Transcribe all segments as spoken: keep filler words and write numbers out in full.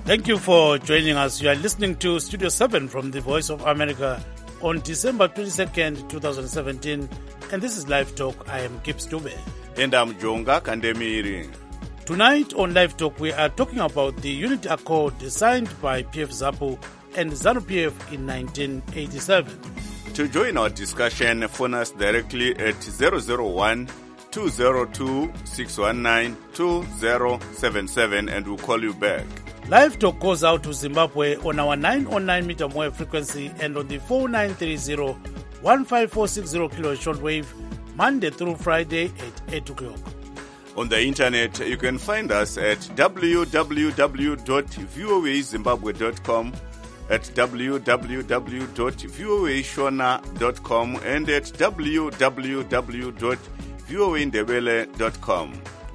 Thank you for joining us. You are listening to Studio seven from the Voice of America on December twenty-second, twenty seventeen. And this is Live Talk. I am Gibbs Dube. And I'm Jonga Kandemiri. Tonight on Live Talk, we are talking about the Unity Accord signed by P F ZAPU and ZANU-P F in nineteen eighty-seven. To join our discussion, phone us directly at zero zero one, two zero two, six one nine, two zero seven seven and we'll call you back. Live Talk goes out to Zimbabwe on our nine oh nine meter wave frequency and on the four nine three zero, one five four six zero kilo shortwave, Monday through Friday at eight o'clock. On the internet, you can find us at w w w dot voa zimbabwe dot com, at w w w dot voa shona dot com, and at w w w dot voa ndebele dot com.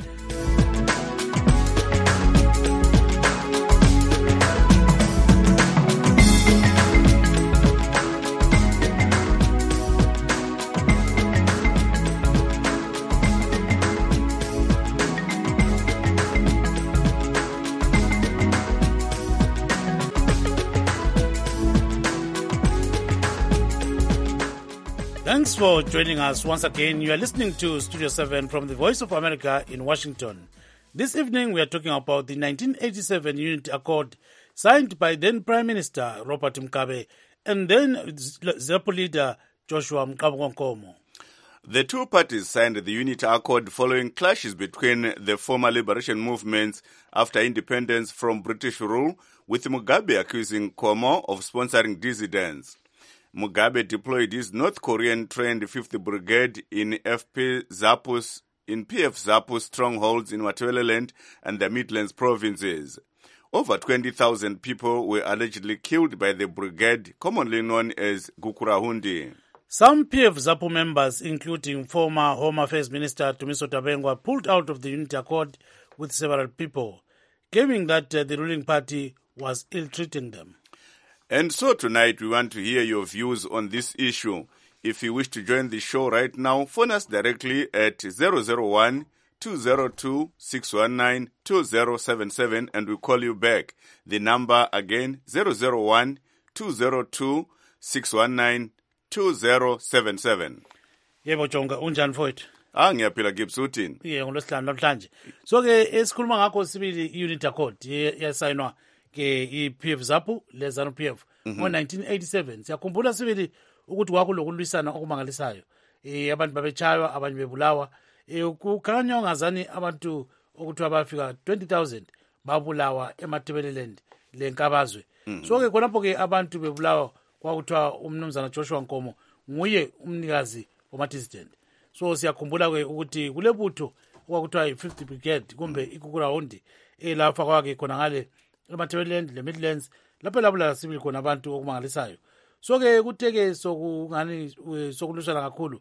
Thanks for joining us once again. You are listening to Studio seven from the Voice of America in Washington. This evening we are talking about the nineteen eighty-seven Unity Accord signed by then Prime Minister Robert Mugabe and then ZAPU leader Joshua Nkomo. The two parties signed the Unity Accord following clashes between the former liberation movements after independence from British rule, with Mugabe accusing Nkomo of sponsoring dissidents. Mugabe deployed his North Korean-trained fifth Brigade in F P ZAPU's, in P F ZAPU's strongholds in Matabeleland and the Midlands provinces. Over twenty thousand people were allegedly killed by the brigade, commonly known as Gukurahundi. Some P F ZAPU members, including former Home Affairs Minister Tumiso Tabengwa, pulled out of the Unity Accord with several people, claiming that uh, the ruling party was ill-treating them. And so tonight we want to hear your views on this issue. If you wish to join the show right now, phone us directly at zero zero one, two zero two, six one nine, two zero seven seven and we'll call you back. The number again, zero zero one, two zero two, six one nine, two zero seven seven. Yebo Jonga, unjani mfowethu? Ah, ngiyaphila Gibbs uthini? Ye ngolosihlanu namhlanje. So ke esikhuluma ngakho sibili Unity Accord yasayinwa ke i-P F ZAPU le ZANU-P F ngo nineteen eighty-seven. Siyakhumbula sibili ukuthi kwakulokulwisana okumangalisayo. Eh abantu babechaywa, abanye bebulawa. Eh kukhanya ngazani abantu okuthiwa bafika twenty thousand babulawa eMatabeleland lenkabazwe. So ke khonapho ke abantu bebulawa kwakuthiwa umnumzana Joshua Nkomo nguye umnikazi wama-dissident. So siyakhumbula ke ukuthi kulebutho okwakuthiwa i-fifth Brigade kumbe iKukurahundi elapha kwake khona ngale eMatabeleland le Midlands lapho labula sibili khona abantu okumangalisayo. So ke kuteke sokungani sokulusana kakhulu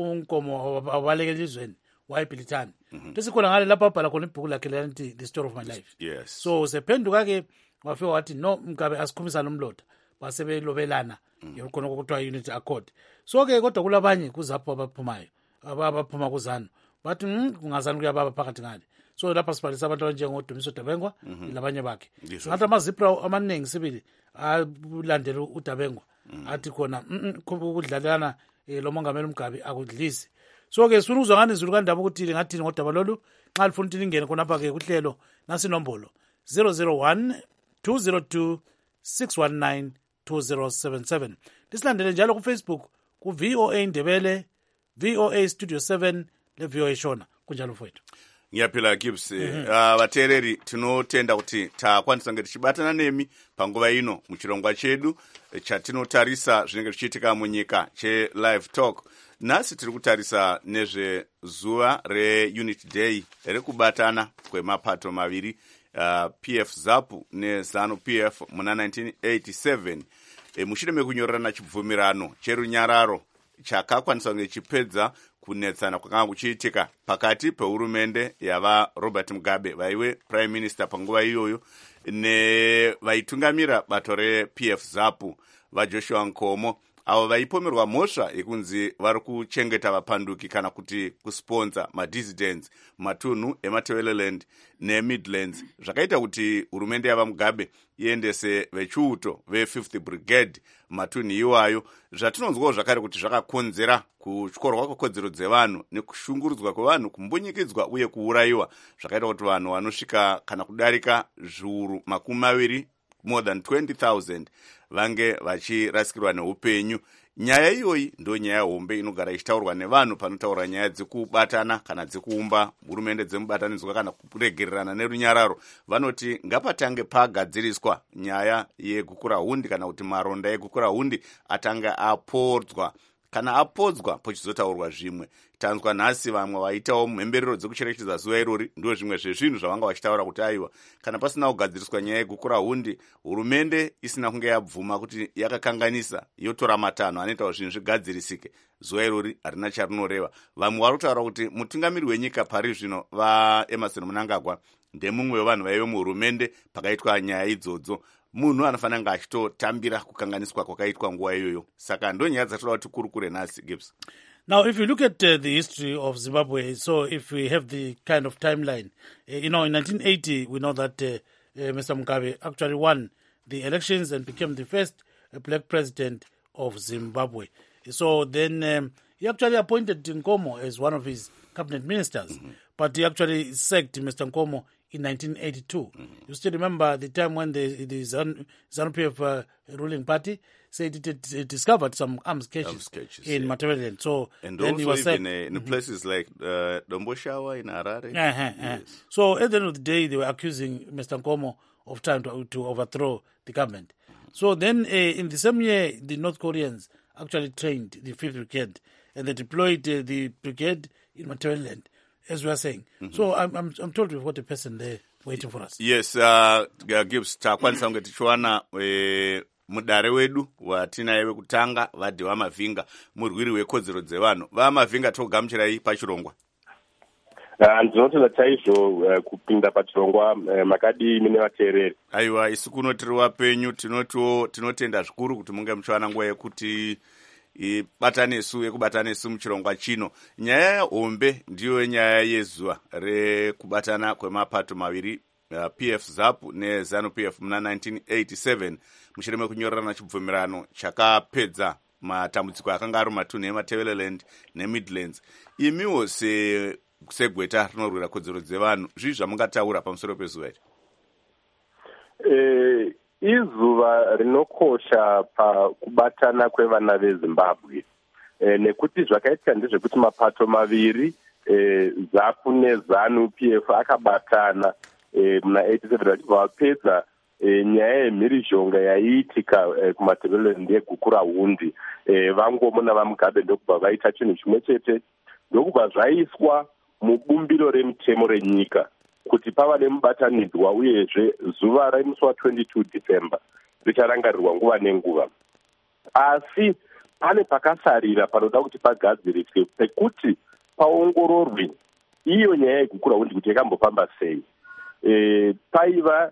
uNkomo abaleke elizweni wayibhilithani. Bese khona ngale lapho abhala khona ibhuku lakhe lelithi The Story of My Life. Yes. So sephenduka ke wafika wathi no Mugabe asikhumisana umlotha base belobelana khona kokuthiwa Unity Accord. So ke kodwa kulabanye kuzapho abaphumayo abaphuma kuzanu bathi kungazani kuyababa phakathi ngale. So lapha sibhalisa abantu abanjengo Tumiso Tabengwa labanye bakhe. Ngathi amazipra amaningi sibili alandela uTabengwa athi khona ukudlalana lo mongameli Mugabe akudlisi. So ke sifuna uzwa ngani izulu kandaba ukuthi ngathi ngodaba lolu nxa lifuna ukuthi lingene khona lapha ke kuhlelo nasi nombolo zero zero one, two zero two, six one nine, two zero seven seven. Lisilandele njalo ku Facebook ku V O A Ndebele, V O A Studio seven le V O A Shona kunjalo mfowethu. Ngiyaphila Gibbs. Vateereri uh, tinotenda kuti takwanisa ngati chibatana nemi panguva ino muchirongwa chedu chatinotarisa zvinenge zvichiitika munyika che Live Talk. Nasi tiri kutarisa nezve zuva reUnity Day rekubatana kwemapato maviri uh, P F ZAPU neZANU-P F muna nineteen eighty-seven. E, mushure mekunyorerana chibvumirano cherunyararo chakakwanisa kunge chipedza kunetsana kwakanga kuchiitika pakati pehurumende yava Robert Mugabe vaive prime minister panguva iyoyo ne vaitungamira bato reP F ZAPU vaJoshua Nkomo avo vaipomerwa mhosva yekunzi vari kuchengeta vapanduki kana kuti kusponsa madissidents matunhu emateveleland nemidlands, zvakaita kuti hurumende yava Mugabe iendese vechiuto ve-fifth brigade matunhu iwayo, zvatinonzwawo zvakare kuti zvakakonzera kutyorwa kwekodzero dzevanhu nekushungurudzwa kwevanhu, kumbunyikidzwa uye kuurayiwa, zvakaita kuti vanhu vanosvika kana kudarika zviuru makumi maviri more than twenty thousand vange vachirasikirwa neupenyu. Nyaya iyoyi ndo nyaya hombe inogara ichitaurwa nevanhu panotaura nyaya dzekubatana kana dzekuumba hurumende dzemubatanidzwa kana kuregererana nerunyararo. Vanoti ngapatange pagadziriswa nyaya yegukurahundi kana kuti maronda egukurahundi atange apodzwa. Kana apodzwa pochizotaurwa zvimwe. Tanzwa nhasi vamwe vaitawo mhemberero dzekucherechedza zuva irori, ndo zvimwe zvezvinhu zvavanga vachitaura kuti aiwa, kana pasina kugadziriswa nyaya yegukurahundi, hurumende isina kunge yabvuma kuti yakakanganisa yotora matanho anoitawo zvinhu zvigadzirisike, zuva irori harina charinoreva. Vamwe vari kutaura kuti mutungamiri wenyika pari zvino vaEmerson Mnangagwa ndemumwe wevanhu vaive muhurumende pakaitwa nyaya idzodzo. Munhu anofanira kunge achitotambira kukanganiswa kwakaitwa nguva iyoyo. Saka ndo nyaya dzatoda kuti kurukure nhasi, Gibbs. Now, if you look at uh, the history of Zimbabwe, so if we have the kind of timeline, uh, you know, in nineteen eighty, we know that uh, uh, Mister Mugabe actually won the elections and became the first uh, black president of Zimbabwe. So then um, he actually appointed Nkomo as one of his cabinet ministers, mm-hmm. but he actually sacked Mister Nkomo in nineteen eighty-two. Mm-hmm. You still remember the time when the, the ZANU-P F uh, ruling party said it, it, it discovered some arms caches, arms caches in yeah. Matabeleland. So and then also he was even said, uh, in mm-hmm. places like uh, Domboshawa in Harare. Uh-huh, yes. uh-huh. So at the end of the day, they were accusing Mister Nkomo of trying to, to overthrow the government. Mm-hmm. So then uh, in the same year, the North Koreans actually trained the fifth Brigade and they deployed uh, the brigade in Matabeleland, as we are saying. Mm-hmm. So I'm, I'm, I'm told we've got a person there waiting for us. Yes, uh, Gibbs, takwanisa kunge tichiwana uh, mudare wedu watinaye wekutanga vadhi vamavhinga, murwiri wekodzero dzevanhu. Vamavhinga togamuchirai pachirongwa. Ndinotenda chaizvo kupinda pachirongwa makadii nevateereri. Aiwa, isu kuno tiri wapenyu, tinoto tinotenda zvikuru kuti munge muchiwana nguva yekuti batanesu yekubatanesu muchirongwa chino. Nyaya hombe ndiyo nyaya yezuva rekubatana kwemapato maviri, uh, P F ZAPU neZANU-P F muna nineteen eighty-seven, mushure mekunyorerana chibvumirano chakapedza matambudziko akanga ari matunhu emateveleland nemidlands. Imiwo se segweta rinorwira kodzero dzevanhu, zvii zvamungataura pamusoro pezuva iri? Eh, izuva rinokosha pakubatana kwevana veZimbabwe. E, nekuti zvakaitika ndezvekuti mapato maviri e, ZAPU neZANU-P F akabatana e, muna eighty-seven vachibva vapedza e, nyaya yemhirizhonga yaiitika e, kumateveleland egukurahundi. E, vangomona vaMugabe ndokubva vaita chinhu chimwe chete, ndokubva zvaiswa mubumbiro remutemo renyika kuti pava nemubatanidzwa, uyezve zuva ramusi wa-twenty-two December richarangarirwa nguva nenguva. Asi pane pakasarira panoda kuti pagadziriswe pekuti paongororwe iyo nyaya yegukurahundi kuti yakambofamba sei. E, paiva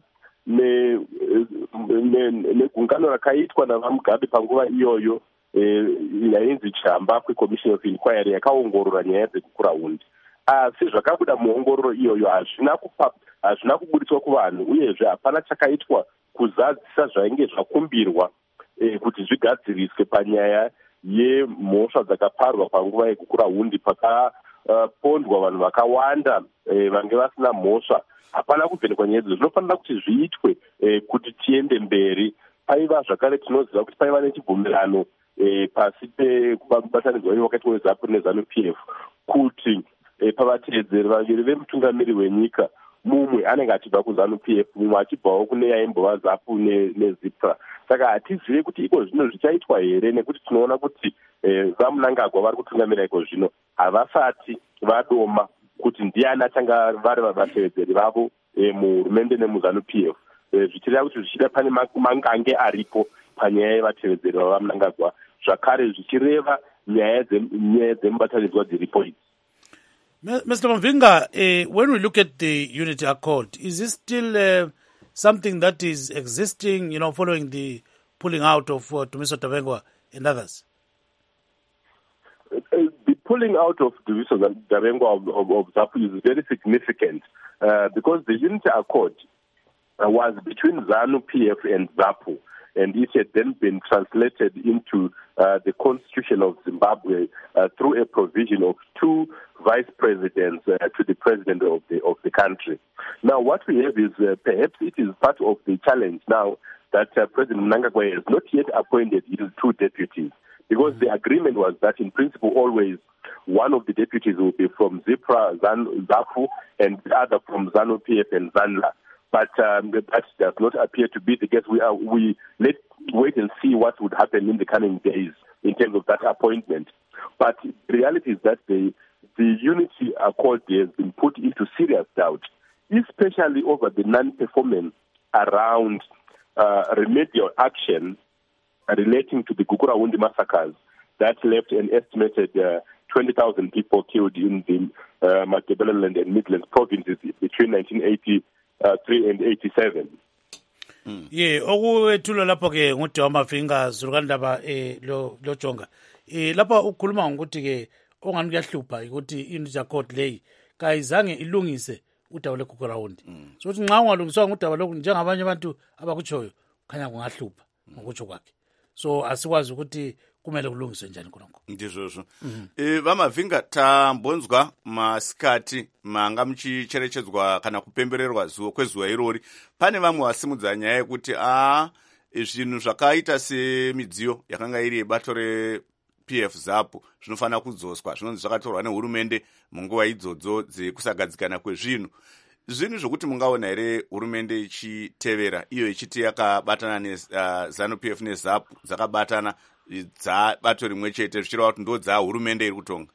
negungano rakaitwa navaMugabe panguva iyoyo yainzi chamba kweCommission of Inquiry yakaongorora nyaya dzegukurahundi. Asi zvakabuda muongororo iyoyo hazvina hazvina kubudiswa kuvanhu, uyezve hapana chakaitwa kuzadzisa zvainge zvakumbirwa e, kuti zvigadziriswe panyaya yemhosva dzakaparwa panguva yegukurahundi pakapondwa uh, vanhu vakawanda e, vange vasina mhosva. Hapana kuvhenekwa nyaya idzi, zvinofanira kuti zviitwe e, kuti tiende mberi. Paiva zvakare tinoziva kuti paiva nechibvumirano e, pasi pekubatanidzwa iwo wakaitwa weZAPU neZANU-P F kuti e, pavateedzeri vaviri vemutungamiri wenyika, mumwe anenge achibva kuZANU-P F, mumwe achibvawo kune yaimbova ZAPU neZIPRA. Saka hatizive kuti iko zvino zvichaitwa here, nekuti tinoona kuti e, vaMnangagwa vari kutungamira iko zvino havasati vadoma kuti ndiani achanga vari vateedzeri vavo e, muhurumende nemuZANU-P F. E, zvichireva kuti zvichida pane mangange aripo panyaya yevateedzeri vavaMnangagwa, zvakare zvichireva nyaya dzemubatanidzwa dziripo idzi. Mister Mavhinga, uh, when we look at the Unity Accord, is this still uh, something that is existing, you know, following the pulling out of uh, Tumiso Tavengwa and others? Uh, the pulling out of Duviso Davengo of, of, of ZAPU is very significant uh, because the Unity Accord uh, was between ZANU P F and ZAPU, and it had then been translated into uh, the Constitution of Zimbabwe uh, through a provision of two vice presidents uh, to the president of the of the country. Now, what we have is uh, perhaps it is part of the challenge now that uh, President Mnangagwa has not yet appointed his two deputies, because the agreement was that in principle always one of the deputies will be from ZIPRA, ZAPU, and the other from ZANU P F and ZANLA. But um, that does not appear to be the case. We are, we let's wait and see what would happen in the coming days in terms of that appointment. But the reality is that the the Unity Accord has been put into serious doubt, especially over the non-performance around uh, remedial action relating to the Gukurahundi massacres that left an estimated uh, twenty thousand people killed in the uh, Matabeleland and Midlands provinces between nineteen eighty-three and eighty-seven. Mm. Yeah, okuwethulo lapho ke ngude wamafinga zulukandaba eh lo lo jonga. Eh lapha ukhuluma ngokuthi ke ongani kuyahlupha ukuthi Unity Accord leyi kayizange ilungise udaba leGukurahundi. So uthi nxa ungalungiswa ngudaba lokhu njengabanye abantu abakutshoyo khanya kungahlupha ngokutsho kwakhe. So asikwazi ukuthi kumele kulungiswe njani khonokho. Ndizvozvo. Eh vamavinga tambonzwa masikati manga muchicherechedzwa kana kupembererwa zuwa kwezuwa irori. Pane vamwe vasimudza nyaya yekuti a zvinhu zvakaita semidziyo yakanga iri yebato re-P F ZAPU zvinofana kudzoswa. Zvinonzi zvakatorwa nehurumende munguva idzodzo dzekusagadzikana kwezvinhu. Zvinhu zvokuti mungaona here hurumende ichitevera iyo ichiti yakabatana neZANU P F neZAPU dzakabatana dzabato rimwe chete zvichireva kuti ndo dzahurumende iri kutonga.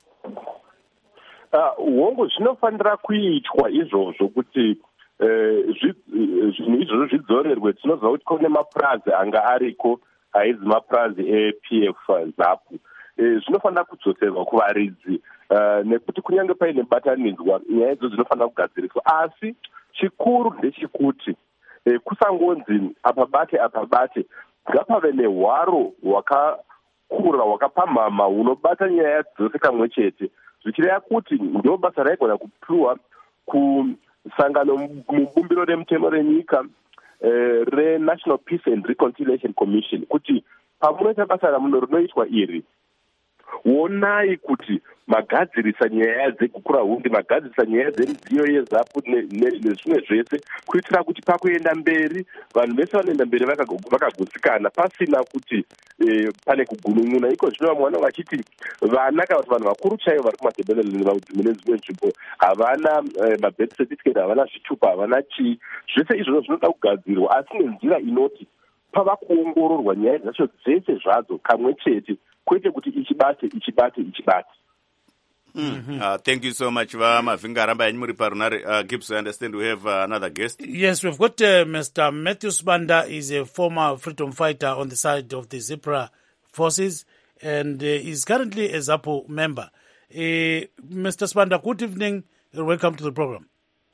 Hongu zvinofanira kuitwa izvozvo kuti zvinhu izvozvo zvidzorerwe. Tinoziva kuti kune mapurazi anga ariko aizi mapurazi e-P F ZAPU. Zvinofanira kudzoserwa kuvaridzi nekuti kunyange paine batanidzwa nyaya idzo dzinofanira kugadziriswa, asi chikuru ndechekuti kusangonzi apabate apabate ngapave nehwaro hwakakura hwakapamhama hunobata nyaya dzose kamwe chete, zvichireva kuti ndo basa raigona kupiwa kusangano mubumbiro remutemo renyika reNational Peace and Reconciliation Commission kuti pamunoita basa ramuno rinoitwa iri, wonai kuti magadzirisa nyaya dzeGukurahundi, magadzirisa nyaya dzemidziyo yeZAPU nezvimwe zvese kuitira kuti pakuenda mberi vanhu vese vanoenda mberi vakagutsikana pasina kuti pane kugunun'una. Iko zvino vamwe vanenge vachiti vana kana kuti vanhu vakuru chaivo vari kuMatabeleland mune dzimwe nzvimbo havana mabirth certificate, havana zvitupa, havana chii. Zvese izvozvo zvinoda kugadzirwa, asi nenzira inoti pava kuongororwa nyaya dzacho dzese zvadzo kamwe chete, kwete kuti ichibate ichibate ichibate. Mm-hmm. Uh, thank you so much, Mavinga Ramba and Muri Parunare. Uh, Gibbs, I understand we have uh, another guest. Yes, we've got uh, Mister Matthew Sibanda. Is a former freedom fighter on the side of the ZIPRA forces, and uh, is currently a ZAPU member. Uh, Mister Sibanda, good evening. And welcome to the program.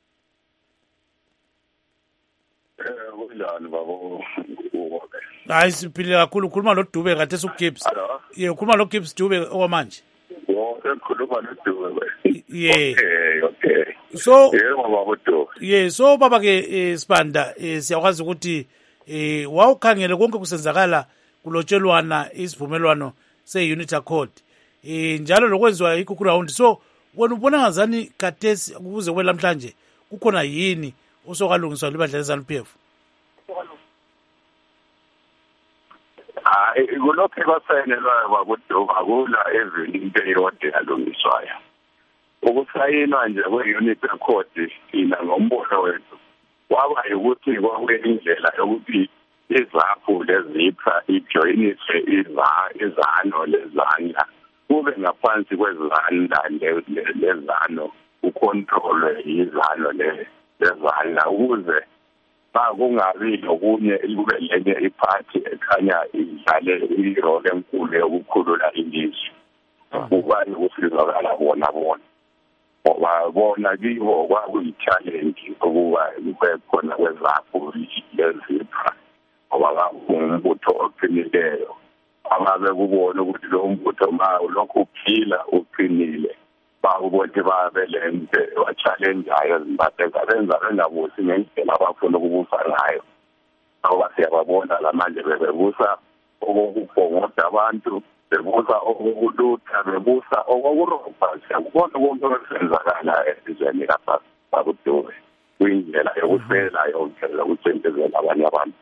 Hayi siphila kakhulu, khuluma lo Dube kade su Gibbs. Yeah, khuluma lo Gibbs Dube okwamanje. Yeah. Okay, okay. So yeah, yeah, so baba ke eh, Sibanda eh, siyakwazi ukuthi eh wawukhangele konke kusenzakala kulotshelwana isivumelwano se-Unity Accord. Eh njalo lokwenziwa iGukurahundi. So wena ubona ngazani katesi ukuze kwela namhlanje kukhona yini osokalungiswa libandla leZANU P F? Ah, kulokho kwasayinelwa kwakuDuba akula eveni into eyodwa yalungiswayo. Ukusayinwa nje kwe-Unity Accord sina ngombono wethu kwaba ukuthi kwakwendlela yokuthi iZAPU leZIPRA ijoyiniswe izano lezandla kube ngaphansi kwezandla lezano ukontrolwe izano lezandla ukuze kungabi nokunye kube lenye iphathi ekhanya idlale irole enkulu yokukhulula ilizwe kubani kusizakala bona bona ngoba bona kibo kwakuyi-challenge ukuba kube khona kweZAPU leZIPRA ngoba umbutho oqinileyo ababe bekubona ukuthi lo mbutho ma ulokhu uphila uqinile bakubothi babelente wa-challengeayo Zimbabwe benza bengabusi ngendlela abafuna ukubusa ngayo ngoba siyababona la manje bebebusa okukubhongoda abantu bebusa okukulutha bebusa okukurobha siyakubona konke okusenzakala esizweni lapha bakudume kuyindlela yokusela yonke lokucindezela abanye abantu.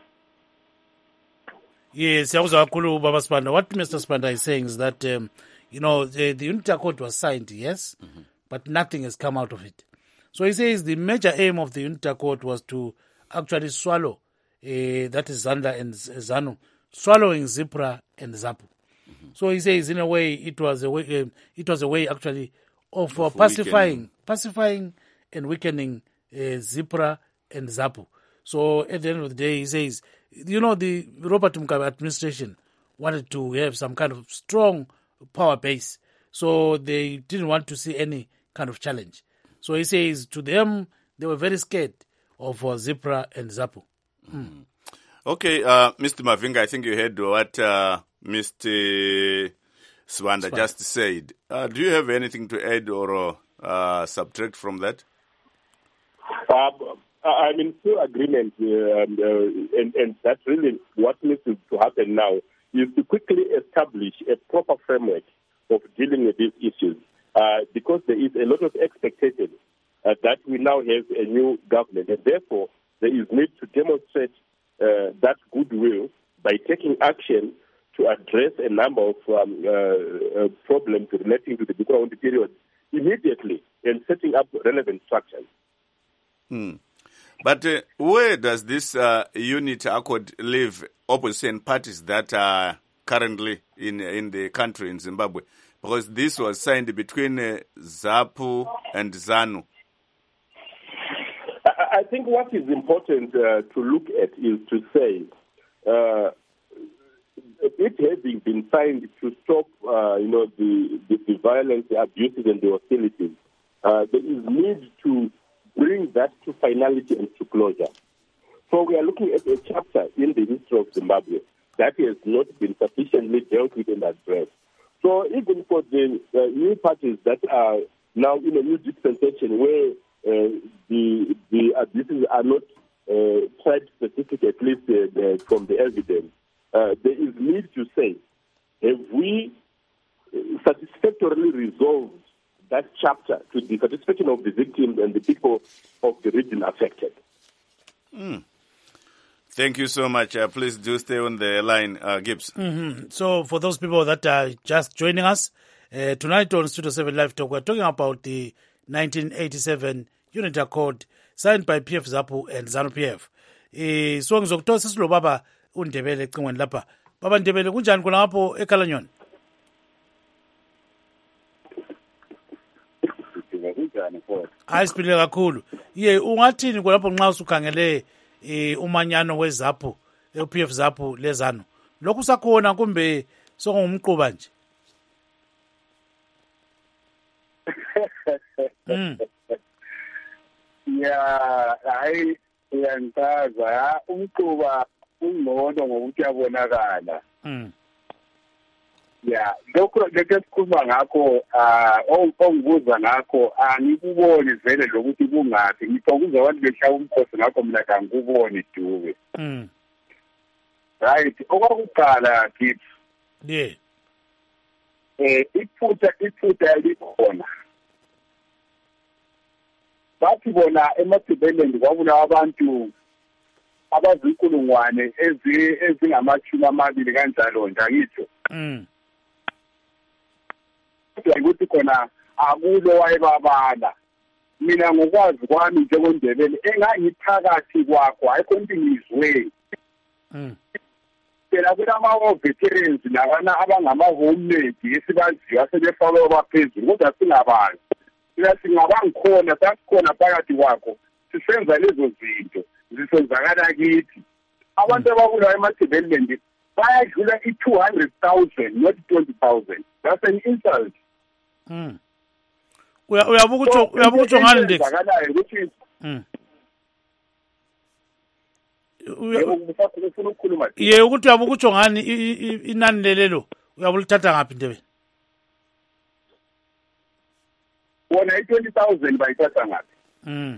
Yes, Baba Sibanda. What Mister Sibanda is saying is that, um, you know, the, the Unity Accord was signed, yes, mm-hmm. but nothing has come out of it. So he says the major aim of the Unity Accord was to actually swallow, uh, that is Zanda and ZANU, swallowing ZIPRA and ZAPU. Mm-hmm. So he says, in a way, it was a way, uh, it was a way actually of uh, pacifying, weakening. pacifying and weakening uh, ZIPRA and ZAPU. So at the end of the day, he says, you know, the Robert Mugabe administration wanted to have some kind of strong power base. So they didn't want to see any kind of challenge. So he says to them, they were very scared of uh, ZIPRA and ZAPU. Mm. Okay, uh, Mister Mavinga, I think you heard what uh, Mister Sibanda just said. Uh, do you have anything to add or uh, subtract from that? Uh, I'm in full agreement, uh, and, uh, and, and that's really what needs to happen now, is to quickly establish a proper framework of dealing with these issues, uh, because there is a lot of expectation uh, that we now have a new government, and therefore there is need to demonstrate uh, that goodwill by taking action to address a number of um, uh, uh, problems relating to the Bukurawundi period immediately and setting up relevant structures. Hmm. But uh, where does this uh, Unity Accord leave opposition parties that are currently in in the country, in Zimbabwe? Because this was signed between uh, ZAPU and ZANU. I think what is important uh, to look at is to say, uh, it having been signed to stop, uh, you know, the, the, the violence, the abuses, and the hostilities, uh, there is need to bring that to finality and to closure. So we are looking at a chapter in the history of Zimbabwe that has not been sufficiently dealt with and addressed. So even for the uh, new parties that are now in a new dispensation where uh, the the abuses are not uh, tried specific, at least uh, the, from the evidence, uh, there is need to say, have we satisfactorily resolved that chapter to the satisfaction of the victims and the people of the region affected? Mm. Thank you so much. Uh, please do stay on the line, uh, Gibbs. Mm-hmm. So for those people that are just joining us, uh, tonight on Studio seven Live Talk, we're talking about the nineteen eighty-seven Unity Accord signed by P F ZAPU and ZANU-P F. Eh, so ngizokuthola sisilo baba uNdebele ecingweni lapha. Baba Ndebele kunjani khona lapho eKalanyoni? Hayi siphile kakhulu. Ye ungathini lapho nxa usukhangele eh umanyano weZAPU, e-P F ZAPU leZANU. Lokhu sakhona kumbe sokungumquba nje? Mm. Ya, hayi uyantaza umquba ungcono ngokuthi yabonakala. Mm. Ya, lokho leke sikhuluma ngakho ah ongibuza ngakho angikuboni vele lokuthi kungathi ngithokuza abantu behlaba umkhosi ngakho mina kangikuboni duwe. Mm. Right, okokuqala kids. Yeah. Eh iphutha iphutha likhona. Bathi bona eMathibeleni kwabula abantu abazinkulungwane ezi ezingamashumi amabili kanjalo nje ngitho. Mm. Ukuthi khona akulo wayebabala mina ngokwazi kwami njengoNdebele engangiphakathi kwakho ayikho into ngizwe. Mm. Phela kulama veterans labana abangama homemade esibaziyo asebefalo abaphezulu kodwa singabantu sina singabangikhona sasikhona phakathi kwakho sisenza lezo zinto zisenzakala kithi abantu abakula eMathibeleni bayadlula i two hundred thousand not twenty thousand. That's an insult. Mm. Uya uyabuka ukuthi uyabuka ukuthi ngani ndex. Mm. Uya ufuna ukukhuluma. Ye ukuthi uyabuka ukuthi ngani inani lelelo uyabulithatha ngaphi Ndebele? Wona i-twenty thousand bayithatha ngaphi? Mm.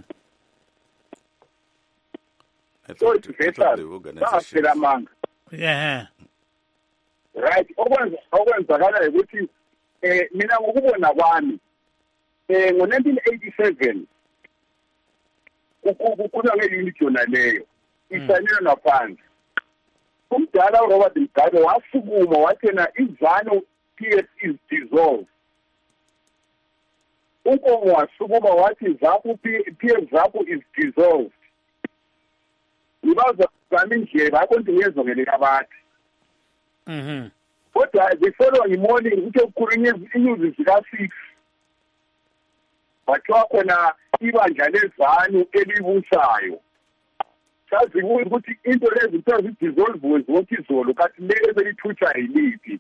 So bangaphela amanga. Yeah. Right, okwenza okwenzakala ukuthi eh mina ngokubona kwami eh ngo-nineteen eighty-seven ukukhula nge-unit yona leyo isanyelwa naphansi. Umdala uRobert Mugabe wasukuma wathena iZanu P S is dissolved. Unkomo wasukuma wathi ZAPU P S ZAPU is dissolved. Ibaza kami nje bakontinyezo ngele abathi. Mhm. Kodwa the following morning uthe ukukhulunywa inews zika six. Bathiwa khona ibandla leZanu elibusayo. Sazi ukuthi into lezi zinto zidissolve zonke izolo kathi lele belithutha yilipi.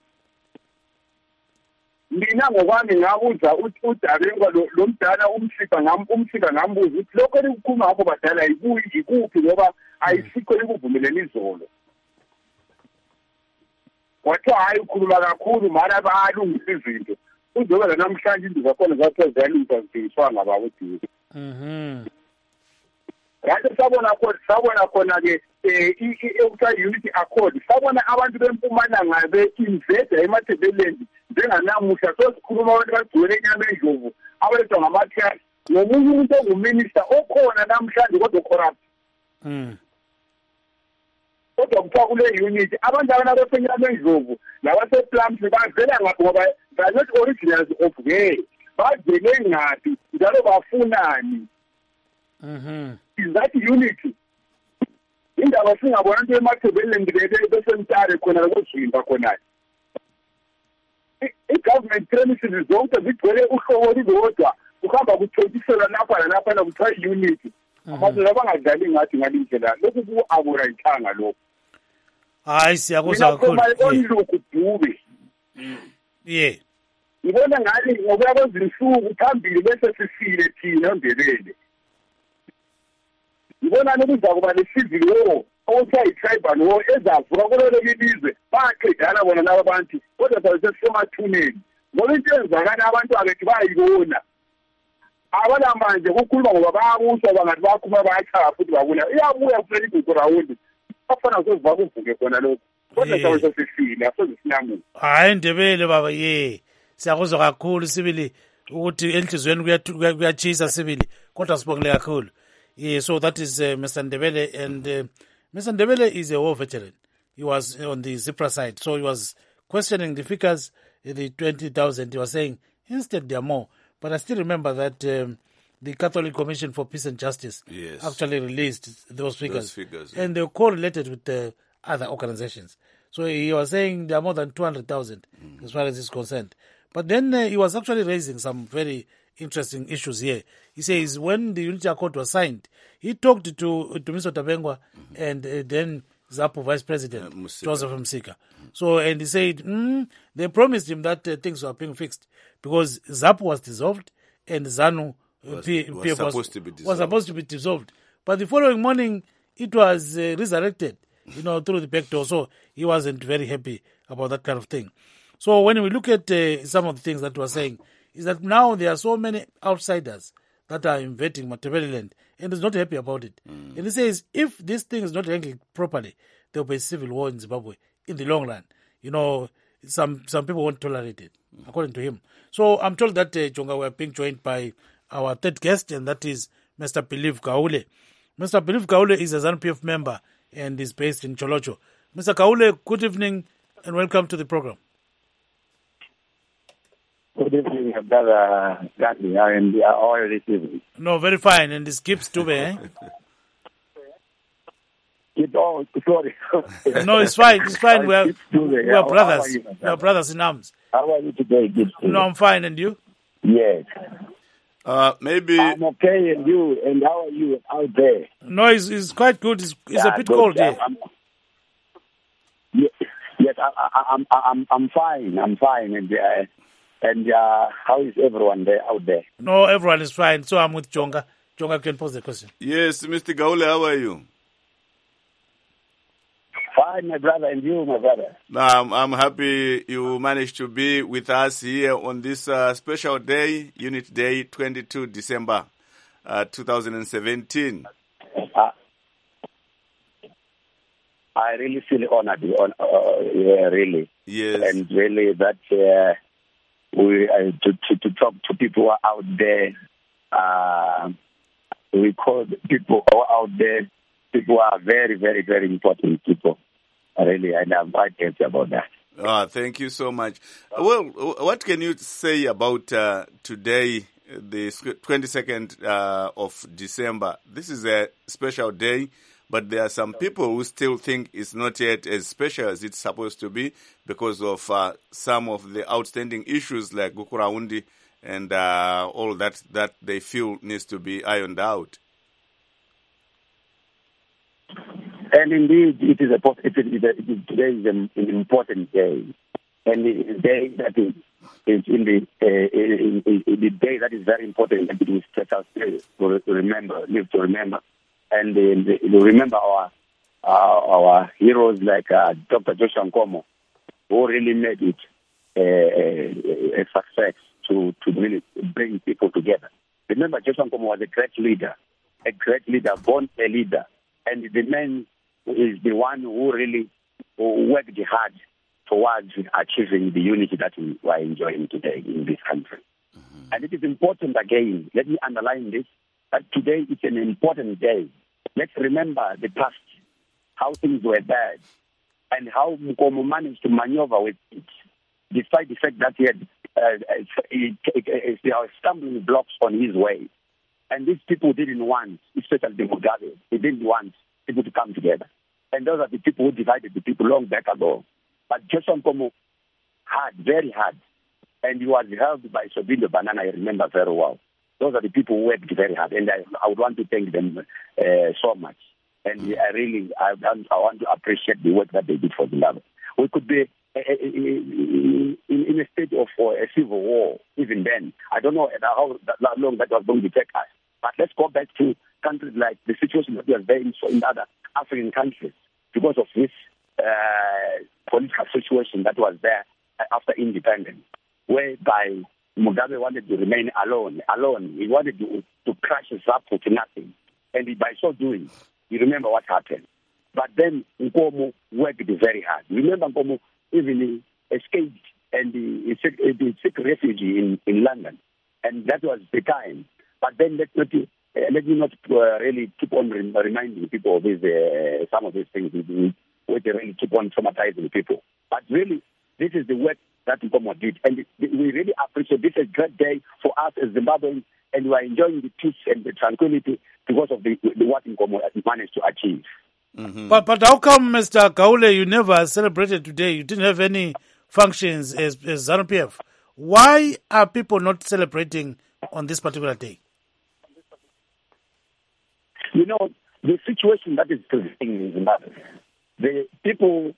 Mina ngokwami ngabuza uDabenga lo mdala umsika ngam umsika ngambuza ukuthi lokho elikhuluma ngakho badala yikuyi ikuphi ngoba ayisikho ekuvumeleni izolo. Wathi hayi ukhuluma kakhulu mara bayalungisa izinto. Uzoba namhlanje into zakhona zathe ziyalunga zidingiswa ngabawuthi. Mhm. Kanti sabona khona sabona khona ke eh i unity accord sabona abantu bempumalanga be invest eMathebeleni njenganamuhla sosikhuluma abantu bagcwele inyama endlovu abalethwa ngamakhasi nomunye umuntu onguminister okhona namhlanje kodwa corrupt. Mm. Kodwa kuthiwa kule unity abantu abana besenyama endlovu labaseplums bavela ngaphi ngoba they not originals of gay bavele ngaphi njalo bafunani. Mhm. Is that unity? Indaba singabona into eMathebeleni ngibeke bese mtare khona lokuzimba khona. I-government premises zonke zigcwele uhlobo olulodwa kuhamba kuthotisela lapha nalapha nakuthiwa i-unity. Abantu labangadlali ngathi ngalindlela lokhu ku-aburayithanga lokho. Hayi siyakuzwa kakhulu. Mina onluku dube. Yeah. Ngibona ngathi ngokuya kwezinsuku phambili bese sifile thina Ndebele. Ngibona nokuza kuba le-civil war okuthiwa yi-tribal war ezavuka kulelo ilizwe baqedana bona laba bantu kodwa sabe sesisemathuneni ngoba into enzakala abantu abethu bayibona abala manje kukhuluma ngoba bayabuswa bangathi bakhuma bayachaya futhi babona iyabuya kulela igugu rawundi bafana soziva kuvuke khona lokho kodwa sabe sesifile asoze sinamuka. Hayi Ndebele baba ye siyakuzwa kakhulu sibili ukuthi enhlizweni kuyachisa sibili kodwa sibongile kakhulu. Yeah, so that is uh, Mister Ndebele, and uh, Mister Ndebele is a war veteran. He was on the Zipra side, so he was questioning the figures, the twenty thousand. He was saying, instead there are more. But I still remember that um, the Catholic Commission for Peace and Justice yes. actually released those figures. Those figures and yeah. They correlated with the other organizations. So he was saying there are more than two hundred thousand mm. as far as is concerned. But then uh, he was actually raising some very interesting issues here. He says when the Unity Accord was signed, he talked to to Mister Tabengwa mm-hmm. and uh, then ZAPU Vice President uh, Joseph Msika. Mm-hmm. So and he said mm, they promised him that uh, things were being fixed because ZAPU was dissolved and ZANU uh, was, P- was, P F supposed was, to be dissolved. was supposed to be dissolved. But the following morning, it was uh, resurrected, you know, through the back door. So he wasn't very happy about that kind of thing. So when we look at uh, some of the things that we're saying, is that now there are so many outsiders that are invading Matabeleland and is not happy about it. Mm. And he says if this thing is not handled properly, there will be a civil war in Zimbabwe in the long run. You know, some some people won't tolerate it, mm. according to him. So I'm told that, uh, Jonga, we're being joined by our third guest, and that is Mister Believe Kaule. Mister Believe Kaule is a ZANU P F member and is based in Cholocho. Mister Kaule, good evening and welcome to the program. Good evening, brother Gandhi, and how are you this evening? No, very fine, and this keeps to be, eh? It all, sorry. No, it's fine, it's fine. We are, we are brothers. You, we are brothers in arms. How are you today? Good no, I'm fine, and you? Yes. Uh, maybe... I'm okay, and you, and how are you out there? No, it's, it's quite good. It's, it's yeah, a bit good. cold here. I'm, yes, yes I, I, I'm, I'm, I'm fine, I'm fine, and... Uh, And uh, how is everyone there out there? No, everyone is fine. So I'm with Jonga. Jonga can pose the question. Yes, Mister Gaule, how are you? Fine, my brother, and you, my brother. Um, I'm happy you managed to be with us here on this uh, special day, Unit Day, twenty-second of December, uh, twenty seventeen. Uh, I really feel honored, on, uh, yeah, really. Yes. And really that uh, we uh, to, to to talk to people who are out there. Uh, we call people who are out there. People are very, very, very important people. Really, and I'm quite happy about that. Ah, thank you so much. Well, what can you say about uh, today, the twenty-second uh, of December? This is a special day, but there are some people who still think it's not yet as special as it's supposed to be because of uh, some of the outstanding issues like Gukuraundi and uh, all that that they feel needs to be ironed out. And indeed, it is a, it is a, it is, today is an, an important day, and the day that is, is in the uh, in, in, in the day that is very important, and it will set us to remember, live to remember, and uh, remember our uh, our heroes like uh, Doctor Joshua Nkomo, who really made it uh, a success to to really bring people together. Remember, Joshua Nkomo was a great leader, a great leader, born a leader, and the man is the one who really worked hard towards achieving the unity that we are enjoying today in this country. Mm-hmm. And it is important, again, let me underline this, that today is an important day. Let's remember the past, how things were bad, and how Nkomo managed to maneuver with it, despite the fact that he had uh, he, he, he, there were stumbling blocks on his way. And these people didn't want, especially the Mugabe, they didn't want people to come together. And those are the people who divided the people long back ago. But Joshua Nkomo hard, very hard. And he was held by Sobindo Banana, I remember very well. Those are the people who worked very hard. And I, I would want to thank them uh, so much. And I really, I, I want to appreciate the work that they did for Zimbabwe. We could be uh, in, in a state of uh, a civil war, even then. I don't know how, how long that was going to take us. But let's go back to countries like the situation that we are there in, in other African countries because of this uh, political situation that was there after independence, whereby Mugabe wanted to remain alone. Alone, he wanted to, to crash his up to nothing, and he, by so doing, you remember what happened. But then Nkomo worked very hard. Remember, Nkomo even escaped and he, he, he took refuge in, in London, and that was the time. But then let's not, uh, let me not uh, really keep on re- reminding people of these, uh, some of these things where they really keep on traumatizing people. But really, this is the work that Nkomo did. And we really appreciate this. Is a great day for us as Zimbabweans, and we are enjoying the peace and the tranquility because of the, the what Nkomo managed to achieve. Mm-hmm. But but how come, Mister Gaule, you never celebrated today? You didn't have any functions as, as ZANU P F. Why are people not celebrating on this particular day? You know, the situation that is prevailing in Zimbabwe, the people...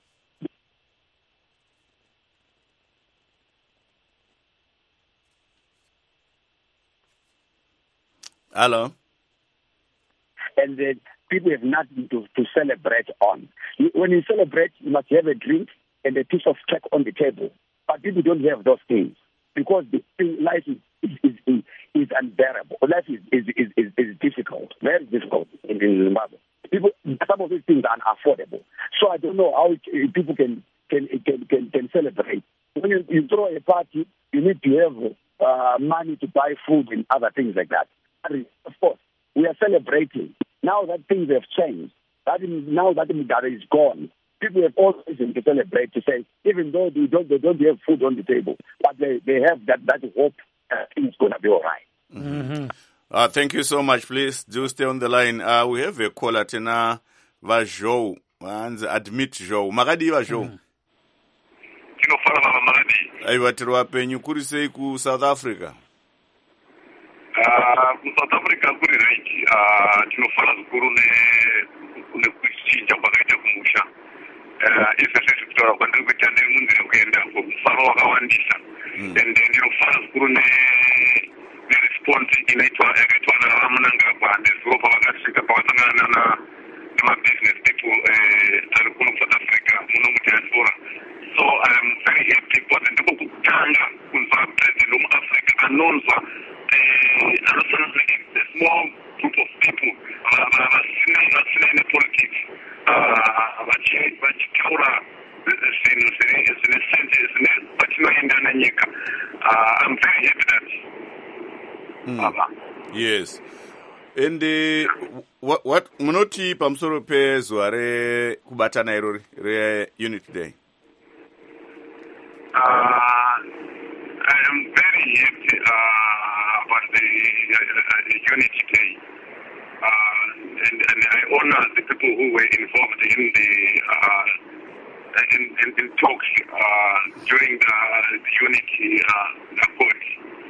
Hello? And the people have nothing to, to celebrate on. When you celebrate, you must have a drink and a piece of cake on the table. But people don't have those things because the life is, is, is, is unbearable. Life is, is, is, is, is difficult, very difficult in, in Zimbabwe. People, some of these things are unaffordable. So I don't know how it, people can can, can can can celebrate. When you, you throw a party, you need to have uh, money to buy food and other things like that. And of course, we are celebrating. Now that things have changed, that is, now that Mugabe is gone, people have all reason to celebrate, to say, even though they don't, they don't have food on the table, but they, they have that, that hope that things going to be all right. Mm-hmm. Uh, thank you so much. Please do stay on the line. Uh, we have a caller, Tena Vajo, and admit Joe. Magadi Vajo. Aiwa tirwa penyu kuri sei ku South Africa. Ah, ku South Africa kuri right. Ah, tinofana zikuru ne ne kuchinja kwakaita kumusha. Eh, especially kutora kwandiri kuita nemunzira kuenda kufaro wakawandisa. And tinofana zikuru ne ne response inaitwa yakaitwa na Mnangagwa ndizvo pavakasvika pavasangana na na business people eh tari kuno South Africa. vachitaura zvinhu zvine sense zvine patinoenda nenyika. I'm very happy that. Mm. Yes. And uh, what, what munoti pamusoro pezuva rekubatana irori re-Unity Day? Uh, I am very happy uh, about the uh, Unity Day. Uh, and, and I honor the people who were involved in the uh, in, in, in talks uh, during the, the Unity uh, Accord.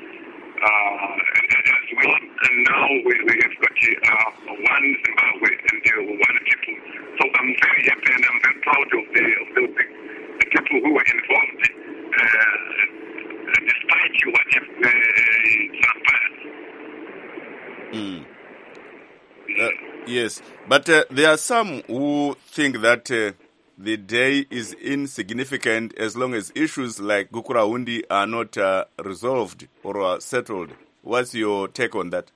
Uh, as we and now we, we have got uh, one Zimbabwe and uh, one people. So I'm very happy and I'm very proud of the of the, the, the people who were involved, uh, despite what uh, transpired. Mm. Uh, yes, but uh, there are some who think that uh, the day is insignificant as long as issues like Gukurahundi are not uh, resolved or uh, settled. What's your take on that?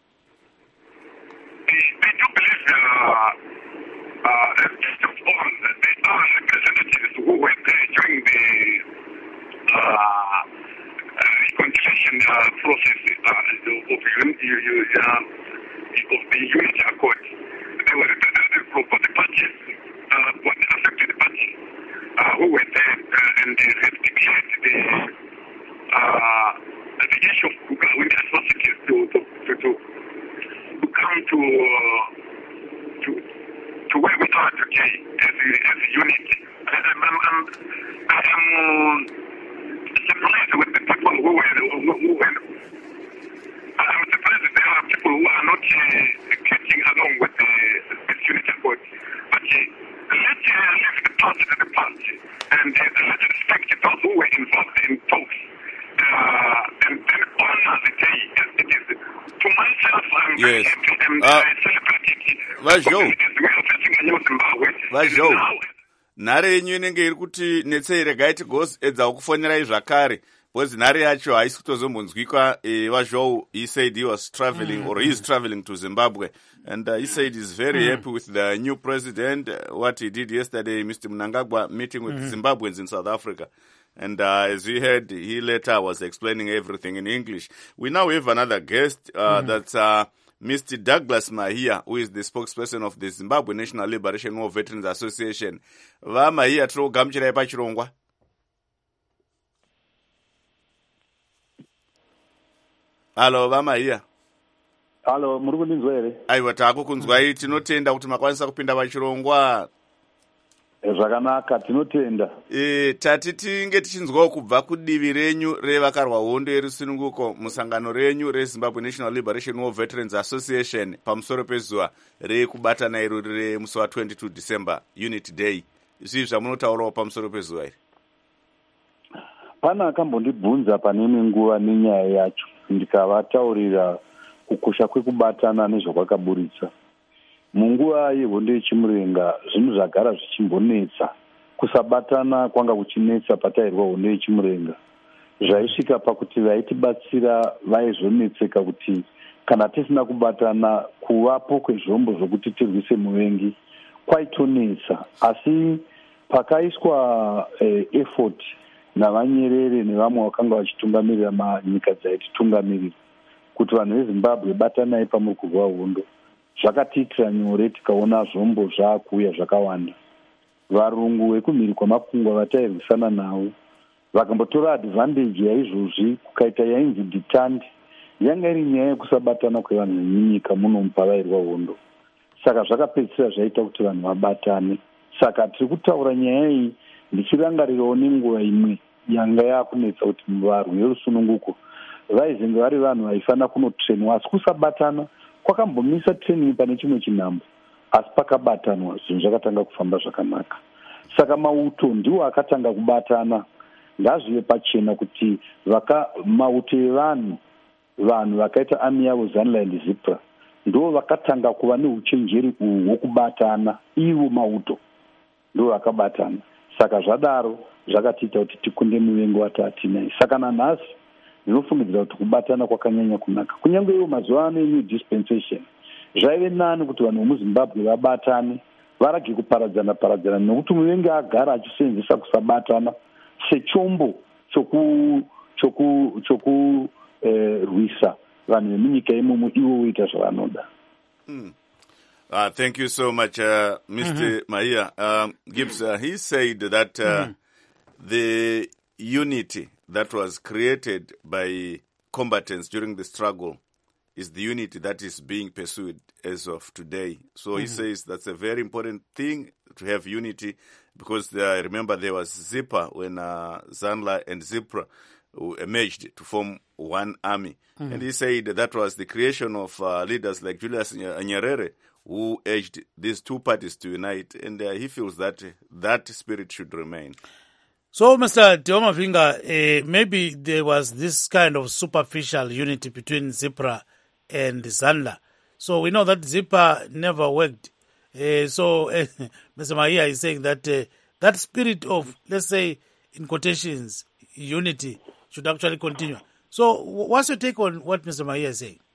I, I do believe uh, uh, first of all, there are representatives who were there during the uh, uh, reconciliation uh, process uh, of, un- you, you, uh, of the Unity Accord. They were representatives from the parties, uh, what affected the parties, uh, who were there uh, and they have declared the uh, the issue of Gukurahundi atrocities to to to, to, to come to, uh, to to where we are today as a, as a unit. I, I'm, I'm, I am surprised with the people who were who, who were. I'm surprised that there are people who are not uh, getting along with the, the unity accord. But uh, let's uh, leave the past to the past and uh, let's respect those who were involved in talks. Uh, and then honor the day as it is. To myself, I'm very Yes. happy and Uh, I celebrate it. Vajo. As we are facing a new Zimbabwe. Vajo. And now, Nhare yenyu inenge iri kuti netsei regai tigoedzawo kufonerai zvakare because nhare yacho haisi kutozombonzwikwa. eh, Vazhou, he said he was traveling mm. or he is traveling to Zimbabwe and uh, he said he's very mm. happy with the new president, uh, what he did yesterday, Mister Mnangagwa meeting with mm. Zimbabweans in South Africa. And uh, as we heard, he later was explaining everything in English. We now have another guest, uh, mm. that's uh, Mister Douglas Mahia, who is the spokesperson of the Zimbabwe National Liberation War Veterans Association. Va Mahia, tro gamuchirai pachirongwa. Halo, va Mahia. Halo, muri kundinzwa here? Aiwa, takukunzwai, tinotenda kuti makwanisa kupinda pachirongwa. Zvakanaka, tinotenda. E, tati tinge tichinzwawo kubva kudivi renyu revakarwa hondo yerusununguko musangano renyu reZimbabwe National Liberation War Veterans Association pamusoro pezuva rekubatana iro remusi wa twenty-two December, Unity Day. Zvii zvamunotaurawo pamusoro pezuva iri? Pana akambondibvunza pane imwe nguva nenyaya yacho, ndikavataurira kukosha kwekubatana nezvakwakaburitsa. Munguva yehondo yechimurenga zvinhu zvagara zvichimbonetsa. Kusabatana kwanga kuchinetsa patairwa hondo yechimurenga. Zvaisvika pakuti vaitibatsira vaizonetseka kuti kana tisina kubatana, kuvapo kwezvombo zvokuti tirwise muvengi kwaitonetsa. Asi pakaiswa eh, effort navanyerere nevamwe vakanga vachitungamirira manyika dzaititungamirira kuti vanhu veZimbabwe batanai pamuri kurwa hondo, zvakatiitira nyore tikaona zvombo zvaakuuya zvakawanda. Varungu vekumhiri kwamakungwa vatairwisana navo vakambotora advantage yaizvozvi kukaita yainzi detente. Yanga iri nyaya yekusabatana kwevanhu venyika muno pavairwa hondo. Saka zvakapedzisira zvaita kuti vanhu vabatane. Saka tiri kutaura nyaya iyi ndichirangarirawo nenguva imwe yanga yakunetsa kuti varwi verusununguko vaizenge vari vanhu vaifanira kunotrainwa, asi kusabatana kwakambomisa training pane chimwe chinhambo, asi pakabatanwa zvinhu zvakatanga kufamba zvakanaka. Saka mauto ndiwo akatanga kubatana. Ngazvive pachena kuti vaka mauto evanhu vanhu vakaita ami yavo Zanland Zipra ndo vakatanga kuva neuchenjeri uhu hwokubatana. Ivo mauto ndo vakabatana. Saka zvadaro zvakatiita kuti tikunde muvengi wataatinai. Saka nanhasi ndinofungidzira kuti kubatana kwakanyanya kunaka. Kunyange iwo mazuva ano enew dispensation zvaive nani kuti vanhu vemuZimbabwe vabatane varage kuparadzana paradzana, nokuti unenge agara achisenzesa kusabatana sechombo chokurwisa vanhu vemunyika imomo ivo voita zvavanoda. Mm. Uh, thank you so much, uh, Mister Mm-hmm. Mahia. Um, Gibbs, uh, he said that uh, mm-hmm. the unity that was created by combatants during the struggle is the unity that is being pursued as of today. So mm-hmm. he says that's a very important thing to have unity, because uh, remember there was Zipper when uh, Zanla and Zipra emerged to form one army. Mm-hmm. And he said that was the creation of uh, leaders like Julius Nyerere who urged these two parties to unite, and uh, he feels that uh, that spirit should remain. So, Mister Teoma Vinga, uh, maybe there was this kind of superficial unity between Zipra and Zanla. So we know that Zipra never worked. Uh, so uh, Mister Mahia is saying that uh, that spirit of, let's say, in quotations, unity should actually continue. So what's your take on what Mister Mahia is saying?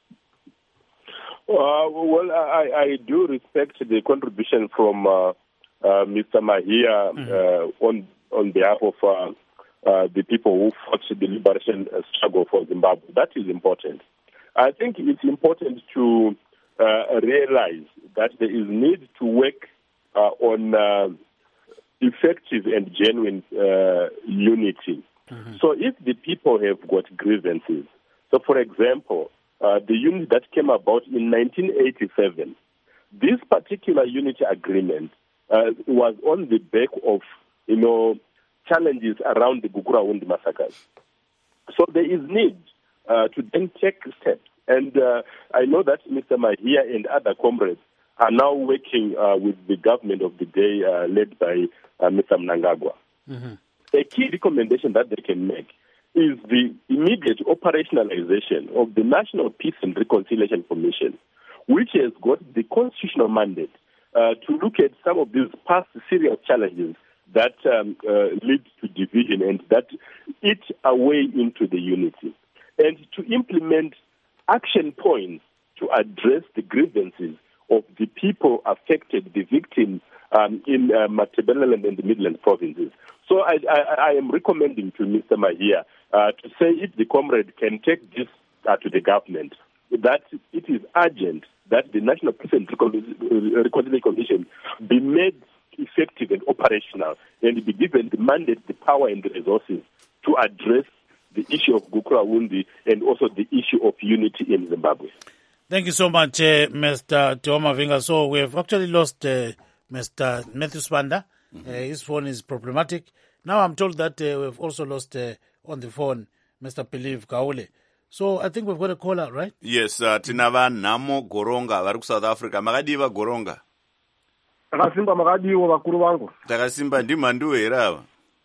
Uh, well, I, I do respect the contribution from uh, uh, Mister Mahia mm-hmm. uh, on on behalf of uh, uh, the people who fought the liberation struggle for Zimbabwe. That is important. I think it's important to uh, realize that there is need to work uh, on uh, effective and genuine uh, unity. Mm-hmm. So if the people have got grievances, so for example, uh, the unity that came about in nineteen eighty-seven, this particular unity agreement uh, was on the back of, you know, challenges around the Gukurahundi massacres. So there is need uh, to then take steps. And uh, I know that Mister Mahia and other comrades are now working uh, with the government of the day uh, led by uh, Mister Mnangagwa. Mm-hmm. A key recommendation that they can make is the immediate operationalization of the National Peace and Reconciliation Commission, which has got the constitutional mandate uh, to look at some of these past serious challenges that um, uh, lead to division and that eat away into the unity, and to implement action points to address the grievances of the people affected, the victims um, in uh, Matabeleland and the Midland provinces. So I, I, I am recommending to Mister Mahia uh, to say if the comrade can take this uh, to the government, that it is urgent that the National Peace and Reconciliation Commission be made effective and operational, and be given the mandate, the power and the resources to address the issue of Gukurahundi and also the issue of unity in Zimbabwe. Thank you so much, uh, Mister Teoma Vinga. So we have actually lost uh, Mister Matthew Spanda. Mm-hmm. Uh, his phone is problematic. Now I'm told that uh, we've also lost uh, on the phone Mister Piliv Kaule. So I think we've got a caller, right? Yes, uh, Tinava Namo Goronga, vari South Africa. Makadiva Goronga. Takasimba makadiwo vakuru vangu. Takasimba ndimandu era.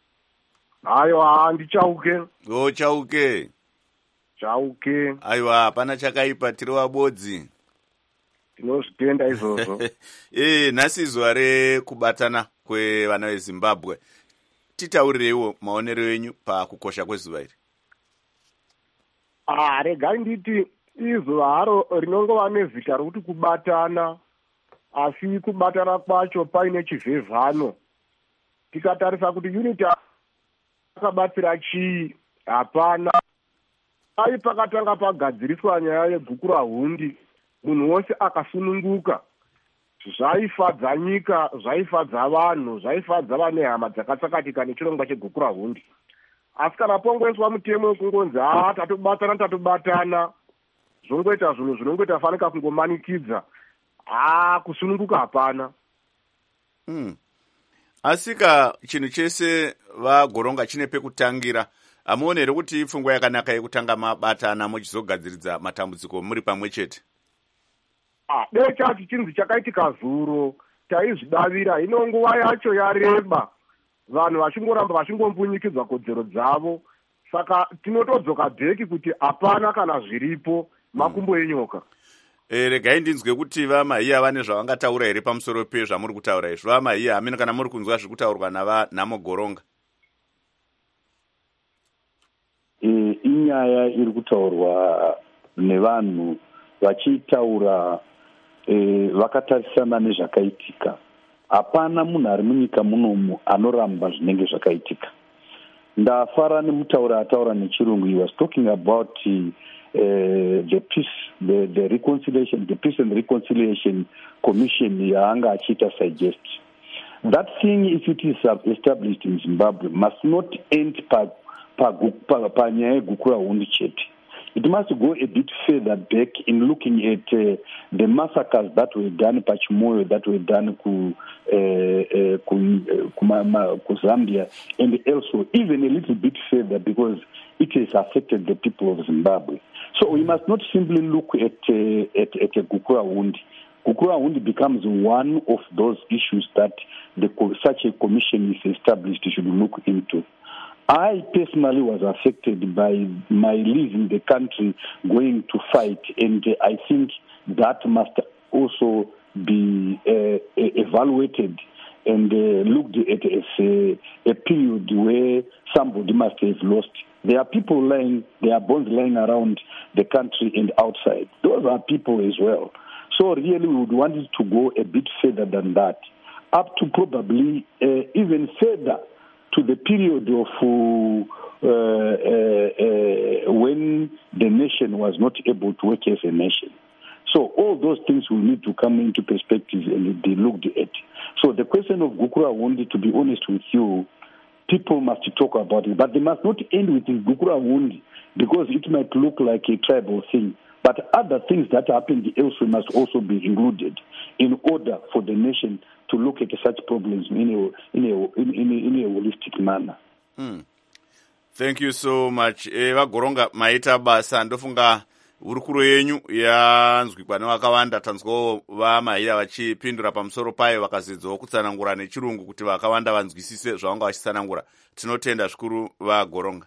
Aiwa ndichauke. Go chauke. Chauke. Aiwa hapana chakaipa tiri wabodzi. Tinozvitenda izvozvo. Eh, nhasi zuva rekubatana kwevana veZimbabwe. Titaurireiwo maonero enyu pakukosha kwezuva iri. Ah, regai nditi izuva haro rinongova nezita rokuti kubatana, asi kubatana kwacho paine chivhevhano. Tikatarisa kuti unity akabatsira chii, hapana. Ai pakatanga pagadziriswa nyaya yeGukurahundi, munhu wose akasununguka. Zvaifadza nyika, zvaifadza vanhu, zvaifadza vane hama dzakatsakatika nechirongwa cheGukurahundi. Asi kana pongoiswa mutemo wekungonzi ah tatobatana tatobatana, zvongoita zvinhu zvinongoita fanika kungomanikidza, ah kusununguka hapana. Mm. Asika chinhu chese vagoronga chine pekutangira. Amuonere kuti pfungwa yakanaka yekutanga mabatana muchizogadziridza matambudziko muri pamwe chete. Ah, dai chati chinzi chakaitika zuro, taizvidavira, ino nguva yacho yareba. Vanhu vachingoramba vachingompunyikidzwa kodzero dzavo, saka tinotodzoka bheki kuti hapana kana zviripo makumbo enyoka. Eh, regai ndinzwe kuti vaMahia vane zvavangataura here pamusoro pezvamuri kutaura izvo. VaMahia hamene kana muri kunzwa zviri kutaurwa navanamo Goronga. E, inyaya iri kutaurwa nevanhu vachitaura e, vakatarisana nezvakaitika. hapana munhu ari munyika munomu anoramba zvinenge zvakaitika. Ndafara nemutaura ataura nechirungu, he was talking about uh, the peace, the, the reconciliation, the peace and reconciliation commission yaanga achiita suggest. That thing, if it is established in Zimbabwe, must not end pa panyaya yeGukurahundi chete. It must go a bit further back in looking at uh, the massacres that were done Pachimoyo, that were done ku, uh, uh, ku, uh, ku Zambia, and also even a little bit further because it has affected the people of Zimbabwe. So we must not simply look at uh, at, at a Gukurahundi. Gukurahundi becomes one of those issues that the, such a commission is established should look into. I personally was affected by my leaving the country, going to fight, and uh, I think that must also be uh, evaluated and uh, looked at as a, a period where somebody must have lost. There are people lying, there are bones lying around the country and outside. Those are people as well. So really we would want it to go a bit further than that, up to probably uh, even further to the period of uh, uh, uh, when the nation was not able to work as a nation. So all those things will need to come into perspective and be looked at. So the question of Gukurahundi, to be honest with you, people must talk about it, but they must not end with Gukurahundi because it might look like a tribal thing. But other things that happened elsewhere must also be included in order for the nation to look at such problems in a, in a, in a, in a holistic manner. Hmm. Thank you so much. Eva Goronga maita basa ndofunga hurukuro yenyu yanzwikwa nevakawanda. Tanzwawo vamahira vachipindura pamusoro payo vakazidzawo kutsanangura nechirungu kuti vakawanda vanzwisise zvavanga vachitsanangura. Tinotenda zvikuru vaGoronga.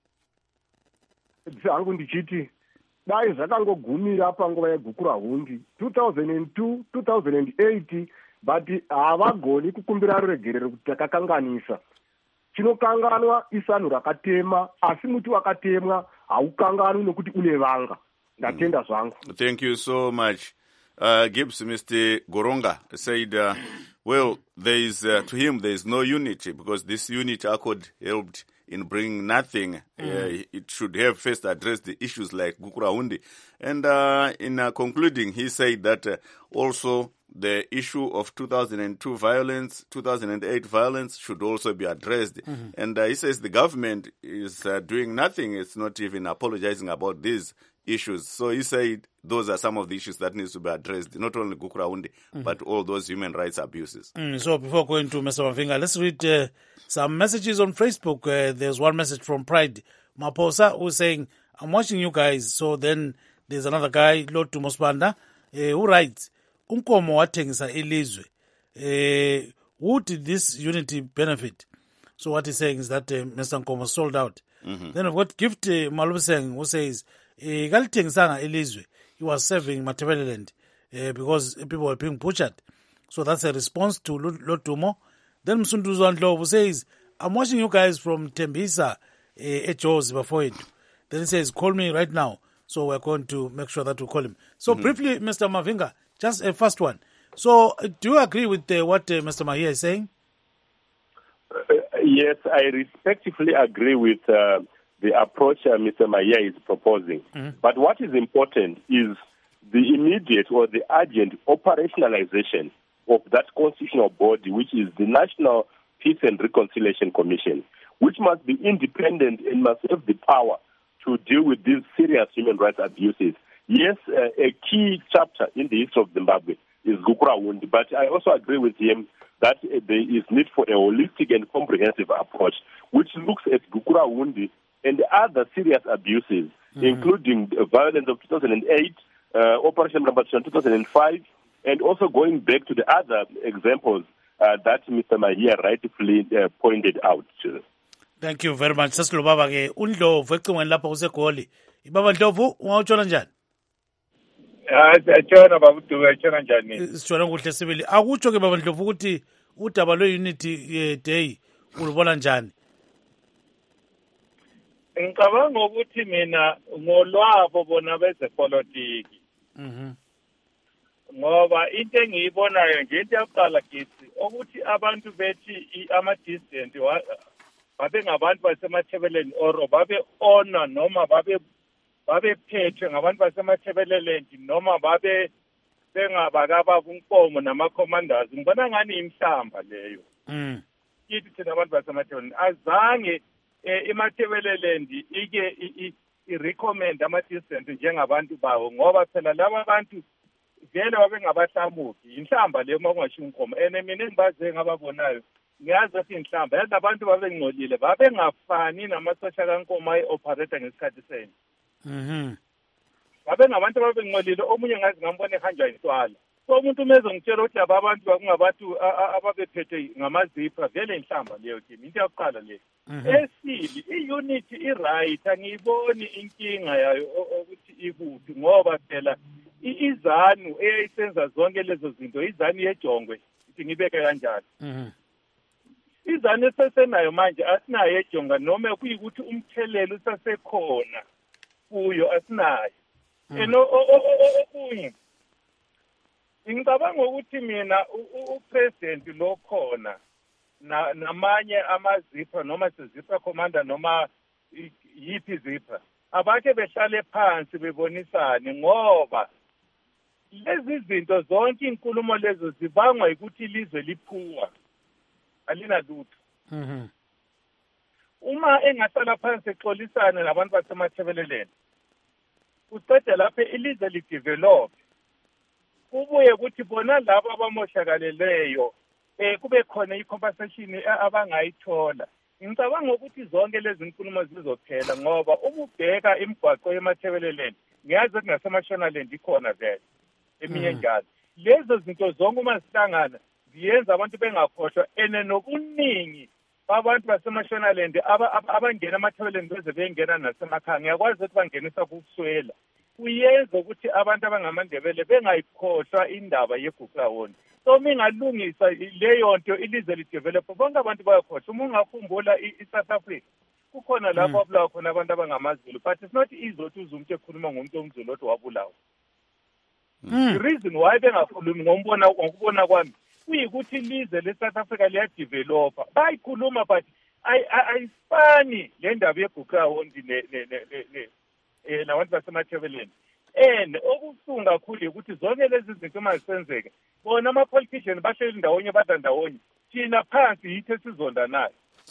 Dzangu ndichiti dai zvakangogumira panguva yeGukurahundi two thousand two two thousand eight, but havagoni kukumbira ruregerero kuti takakanganisa. Chinokanganwa isanhu rakatema, asi muti wakatemwa haukanganwi nokuti une vanga. Ndatenda zvangu. Thank you so much. Uh, Gibbs, Mister Goronga said, uh, well, there is, uh, to him, there is no unity because this unity accord helped in bringing nothing. Mm. Uh, it should have first addressed the issues like Gukurahundi. And uh, in uh, concluding, he said that uh, also the issue of two thousand two violence, two thousand eight violence should also be addressed. Mm-hmm. And uh, he says the government is uh, doing nothing. It's not even apologizing about these issues. So he said those are some of the issues that needs to be addressed, not only Gukurahundi, mm-hmm. but all those human rights abuses. Mm, so before going to Mister Mavinga, let's read uh, some messages on Facebook. Uh, there's one message from Pride Maposa who's saying, I'm watching you guys. So then there's another guy, Lord Tumospanda, uh, who writes, Unkomo watengisa ilizwe. Uh, who did this unity benefit? So what he's saying is that uh, Mister Nkomo sold out. Mm-hmm. Then we've got Gift uh, Malubiseng who says, he was serving Matabeleland uh, because people were being butchered. So that's a response to Lotumo. Then Msunduzwan Love says, I'm watching you guys from Tembisa uh, at Joe's before it. Then he says, call me right now. So we're going to make sure that we call him. So mm-hmm. briefly, Mister Mavinga, just a first one. So uh, do you agree with uh, what uh, Mister Mahia is saying? Uh, yes, I respectfully agree with uh, the approach uh, Mister Mahia is proposing. Mm-hmm. But what is important is the immediate or the urgent operationalization of that constitutional body, which is the National Peace and Reconciliation Commission, which must be independent and must have the power to deal with these serious human rights abuses. Yes, uh, a key chapter in the history of Zimbabwe is Gukurahundi, but I also agree with him that uh, there is need for a holistic and comprehensive approach, which looks at Gukurahundi and other serious abuses, mm-hmm. including the violence of two thousand eight, uh, Operation Rambachana two thousand five, and also going back to the other examples uh, that Mister Mahia rightfully uh, pointed out. Thank you very much. Sasilo baba ke uNdlovu ecingweni lapha kuseGoli. Ibaba Ndlovu ungawutshona njani? Ah, tshona baba uDube tshona njani? Sitshona kuhle sibili. Akutsho ke baba Ndlovu ukuthi udaba lo unity day ulubona njani? Ngicabanga ukuthi mina ngolwabo bona bezepolitiki. Mhm. ngoba into engiyibonayo nje into yokuqala kithi ukuthi abantu bethi ama-dissident babe ngabantu basemathebeleni or babe ona noma babe babephethwe ngabantu basemathebeleleni noma babe bengabakababa unkomo nama-commanders ngibona ngani imhlamba leyo mm. kithi thina abantu basemathebeleni azange eh, imathebeleland ike i-recommend ama-dissident njengabantu bawo ngoba phela laba bantu vele babengabahlamuki inhlamba leyo uma kungasho inkomo and mina engibaze ngababonayo ngiyazi ukuthi inhlamba yazi abantu babengcolile babengafani namasosha kankomo ayi-operator ngesikhathi senye mhm babengabantu babengcolile omunye ngazi ngambona ehanjwa intwala so umuntu umeze ngitshela ukuthi laba abantu bakungabantu ababephethe ngamazipha vele inhlamba leyo kimi into yokuqala leyo esili i-unity i-right angiyiboni inkinga yayo ukuthi ikuphi ngoba phela izanu eyayisenza zonke lezo zinto izanu yejongwe ithi ngibeke kanjalo izanu esesenayo manje asinayo ejonga noma kuyikuthi umthelelo usasekhona kuyo asinayo eno okunye ngicabanga ukuthi mina upresident lo khona namanye amazipha noma sezipha commander noma yipi zipha abake behlale phansi bebonisane ngoba lezi zinto zonke inkulumo lezo zibangwa ukuthi ilizwe liphuwa alina lutho mhm uma engasala phansi exolisana nabantu basemathebeleleni ucede lapha ilizwe lidevelop kubuye ukuthi bona labo abamoshakaleleyo eh kube khona i-compensation abangayithola ngicabanga ukuthi zonke lezi nkulumo zizophela ngoba uma ubheka imigwaqo yemathebeleleni ngiyazi ukuthi naseMashonaland ikhona vele eminye njalo lezo zinto zonke uma zihlangana ziyenza abantu bengakhohlwa ene nokuningi abantu baseMashonaland abangena amathebeleni beze bengena nasemakhaya ngiyakwazi ukuthi bangenisa kuswela kuyenza ukuthi abantu abangamandebele bengayikhohlwa indaba yeGuklawondi so mingalungisa leyo nto ilizwe lidevelop bonke abantu bayakhohlwa uma ungakhumbula i-South Africa kukhona lapho abulawa khona abantu abangamaZulu but it's not easy ukuthi uze umuntu ekhuluma ngomuntu omZulu othi wabulawa the reason why bengakhulumi ngombona ngokubona kwami kuyikuthi ilizwe le-South Africa liyadevelopa bayikhuluma but ayifani le ndaba yeGuklawondi eh nabantu basemathebeleni and okubuhlungu kakhulu ukuthi zonke lezi zinto uma zisenzeka bona ama-politician bahleli ndawonye badla ndawonye thina phansi yithi esizonda nayo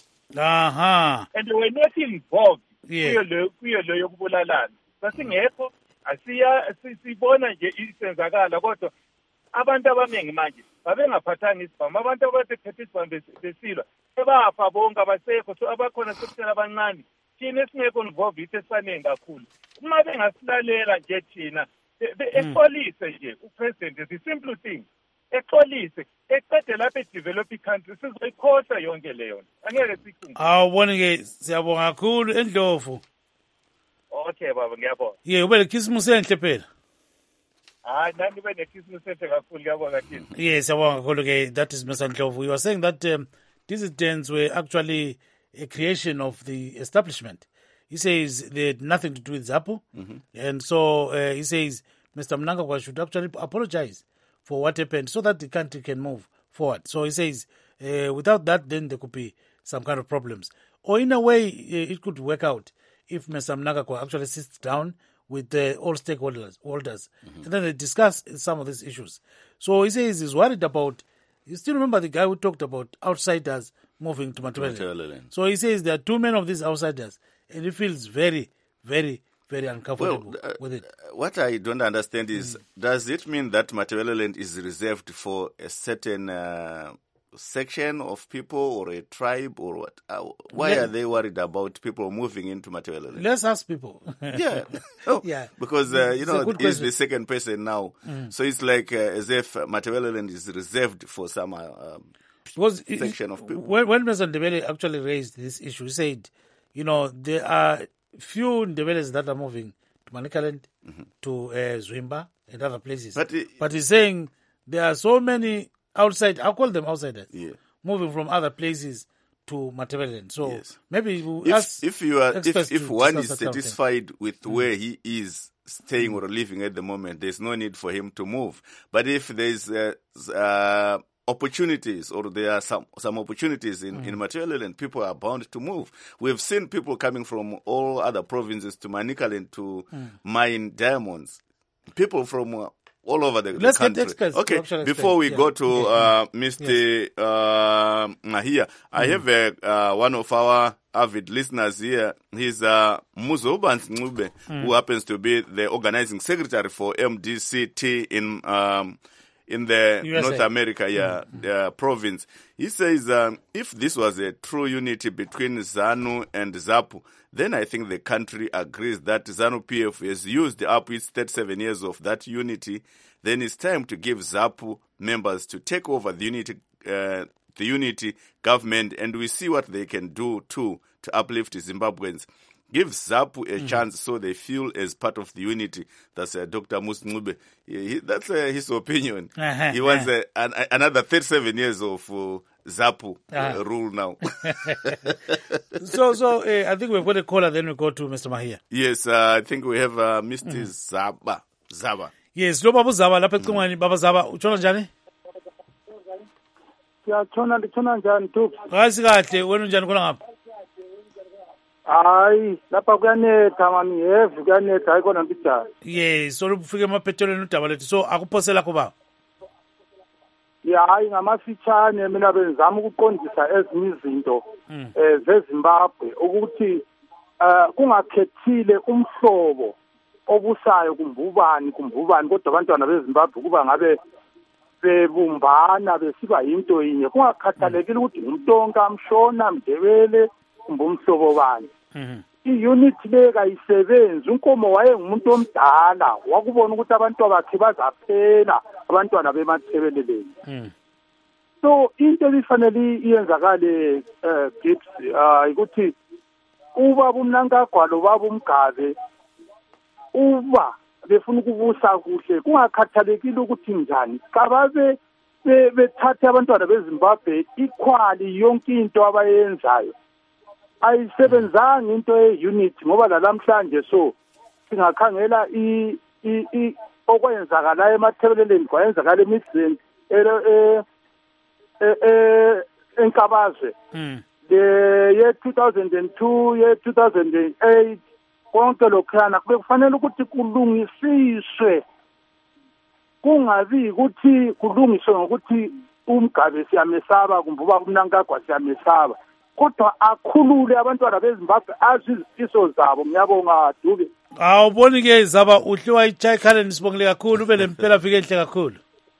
aha and we're not involved Yeah. kuyo leyo yokubulalana sasingekho asiya sibona nje isenzakala kodwa abantu abaningi manje babengaphathanga isibhamu abantu ababephethe isibhamu besilwa sebafa bonke abasekho so abakhona sekuthela abancane thina esingekho involved yithi esifanele kakhulu uma bengasilalela nje thina exolise nje upresident the simple thing exolise eqede lapha edevelop i-country sizoyikhohlwa yonke leyo nto angeke sikhunge awubone-ke siyabonga kakhulu Endlovu okay baba ngiyabonga ye ube lekhisimusi enhle phela hayi nani ube nekhisimusi enhle kakhulu ngiyabonga thina yes siyabonga kakhulu-ke that is Mister Ndlovu. You were saying that um, dissidents were actually a creation of the establishment. He says they had nothing to do with ZAPU. Mhm. And so uh, he says Mister Mnangagwa should actually apologize for what happened so that the country can move forward. So he says uh, without that, then there could be some kind of problems. Or in a way, uh, it could work out if Mister Mnangagwa actually sits down with uh, all stakeholders holders, and then they discuss some of these issues. So he says he's worried about, you still remember the guy who talked about outsiders moving to Matabele. Matabele. So he says there are too many of these outsiders, and he feels very, very, very uncomfortable Well, uh, with it. What I don't understand is, does it mean that Matabeleland is reserved for a certain uh, section of people or a tribe or what? Uh, why Yeah. are they worried about people moving into Matabeleland? Let's ask people. Yeah. Oh, Yeah. Because, uh, you It's a know, good he's question. the second person now. So it's like uh, as if Matabeleland is reserved for some uh, um, Because it- section of people. when, when Mister Ndebele actually raised this issue, he said, you know, there are few Ndebeles that are moving to Manicaland, to uh, Zwimba, and other places. But, uh, But he's saying there are so many outside, I'll call them outsiders, Yeah. moving from other places to Matabeleland. So Yes. maybe we'll If, ask if you are, if, experts if to one discuss is that kind of thing. satisfied with where he is staying or living at the moment, there's no need for him to move. But if there's uh, uh, opportunities, or there are some, some opportunities in, mm. in Matabeleland, people are bound to move. We've seen people coming from all other provinces to Manicaland to mm. mine diamonds. People from uh, all over the, the Let's country. Get experts, okay, before we yeah. go to yeah. uh, Mister Yes. Uh, Mahia, I mm. have a, uh, one of our avid listeners here. He's uh, Muzobans Ngube, mm. who happens to be the organizing secretary for M D C T in um, in the U S A. North America yeah, mm. uh, province. He says um, if this was a true unity between ZANU and ZAPU, then I think the country agrees that ZANU-P F has used up its thirty-seven years of that unity. Then it's time to give ZAPU members to take over the unity uh, the unity government, and we see what they can do too to uplift Zimbabweans. Give ZAPU a mm. chance so they feel as part of the unity. That's uh, Doctor Musngube. He, that's uh, his opinion. Uh-huh, he wants uh, an, another thirty-seven years of uh, ZAPU uh-huh. uh, rule now. so, so uh, I think we've got a caller. Then we go to Mister Mahia. Yes, uh, I think we have uh, Mister Mm. Zaba. Zaba. Yes, lo Baba Zaba. Lapha ecingweni Baba Zaba. Utshona njani? Siyatshona nditshona njani Thubi? Kahle kahle, wena unjani khona ngapha? Hayi, lapha kuyanetha mani, heavy kuyanetha hayi kona mbijana. Yes, so ufike emaphethelweni udaba lethu. So akuphosela kuba. Ya hayi ngamafitshane mina benzama ukuqondisa ezinye izinto eh zeZimbabwe ukuthi eh kungakhethile umhlobo obusayo kumbubani kumbubani kodwa abantwana beZimbabwe kuba ngabe bebumbana besiba yinto yinye kungakhathalekile ukuthi umntonka mshona mdebele kumbe umhlobo bani. I-unit le kayisebenzi. Unkomo wayengumuntu omdala wakubona ukuthi abantu bakhe bazaphela abantwana bemathebeleleni. Mm. So into efanele iyenzakale eh Gibbs ukuthi uba bumnankagwa lo baba umgabe uba befuna ukubusa kuhle kungakhathalekile ukuthi njani kababe bethathe abantwana beZimbabwe ikhwali yonke into abayenzayo ayisebenzanga into ye-unit ngoba lalamhlanje so singakhangela i i okwenzakala emathebeleleni kwayenzakala eMidland eh eh enkabazwe the year two thousand two year two thousand eight konke lokhana kube kufanele ukuthi kulungisiswe kungabi ukuthi kulungiswe ngokuthi umgabe siyamesaba kumbe uba umnankagwa siyamesaba kodwa akhulule abantwana beZimbabwe azizifiso zabo. Ngiyabonga Dube. Awuboni ke Zaba uhle wayichayikhaleni sibongile kakhulu ube lempela fike enhle kakhulu.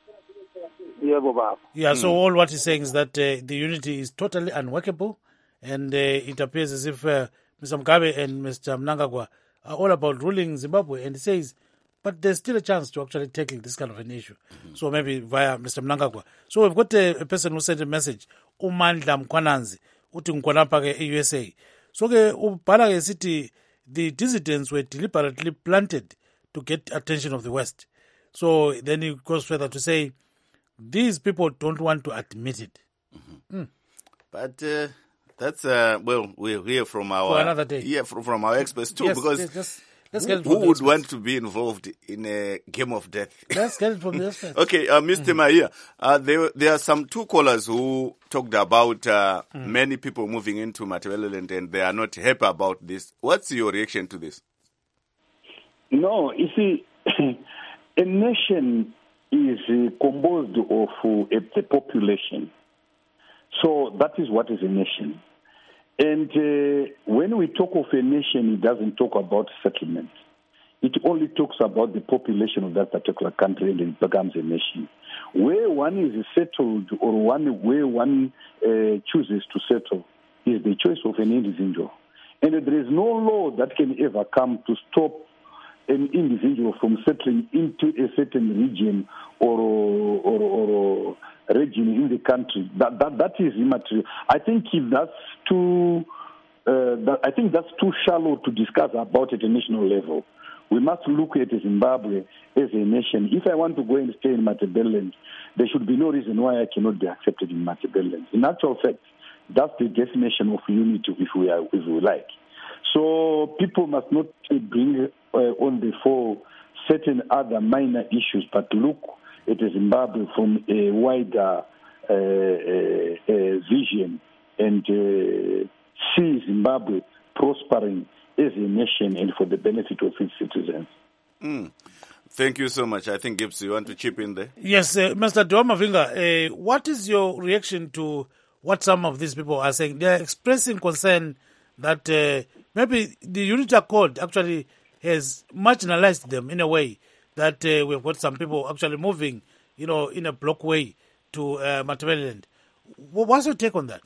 Yebo baba. Yeah, so mm. all what he's saying is that uh, the unity is totally unworkable, and uh, it appears as if uh, Mister Mugabe and Mister Mnangagwa are all about ruling Zimbabwe, and he says but there's still a chance to actually tackle this kind of an issue. Mm-hmm. So maybe via Mister Mnangagwa. So we've got a, a person who sent a message, Umandla Mkwananzi, uthi ngikhonapha ke e-U S A. So ke ubhala ke sithi the dissidents were deliberately planted to get attention of the West. So then he goes further to say these people don't want to admit it. Mm-hmm. Mm. But uh, that's uh, well, we'll hear from our For another day. Yeah, from, from our experts too, yes, because yes, yes. Let's get it who, from who would experts. want to be involved in a game of death? Let's get it from the experts. Okay, uh, Mister Mm-hmm. Mahia, uh, there, there are some two callers who talked about uh, mm. many people moving into Matabeleland and they are not happy about this. What's your reaction to this? No, you see, a nation is uh, composed of uh, a, a population. So that is what is a nation. And uh, when we talk of a nation, it doesn't talk about settlement. It only talks about the population of that particular country, and it becomes a nation. Where one is settled or one where one uh, chooses to settle is the choice of an individual. And there is no law that can ever come to stop an individual from settling into a certain region or or, or region in the country. That that that is immaterial. I think if that's too, uh, that, I think that's too shallow to discuss about at a national level. We must look at Zimbabwe as a nation. If I want to go and stay in Matabeleland, there should be no reason why I cannot be accepted in Matabeleland. In actual fact, that's the definition of unity, if we are, if we like. So people must not bring uh, on the four certain other minor issues, but look at Zimbabwe from a wider uh, uh, uh, vision and uh, see Zimbabwe prospering as a nation and for the benefit of its citizens. Mm. Thank you so much. I think, Gibbs, you want to chip in there? Yes, uh, Mister Dwama Mavinga, uh, what is your reaction to what some of these people are saying? They are expressing concern that uh, maybe the Unity Accord actually has marginalized them in a way, that uh, we've got some people actually moving, you know, in a block way to uh, Matabeleland. What's your take on that?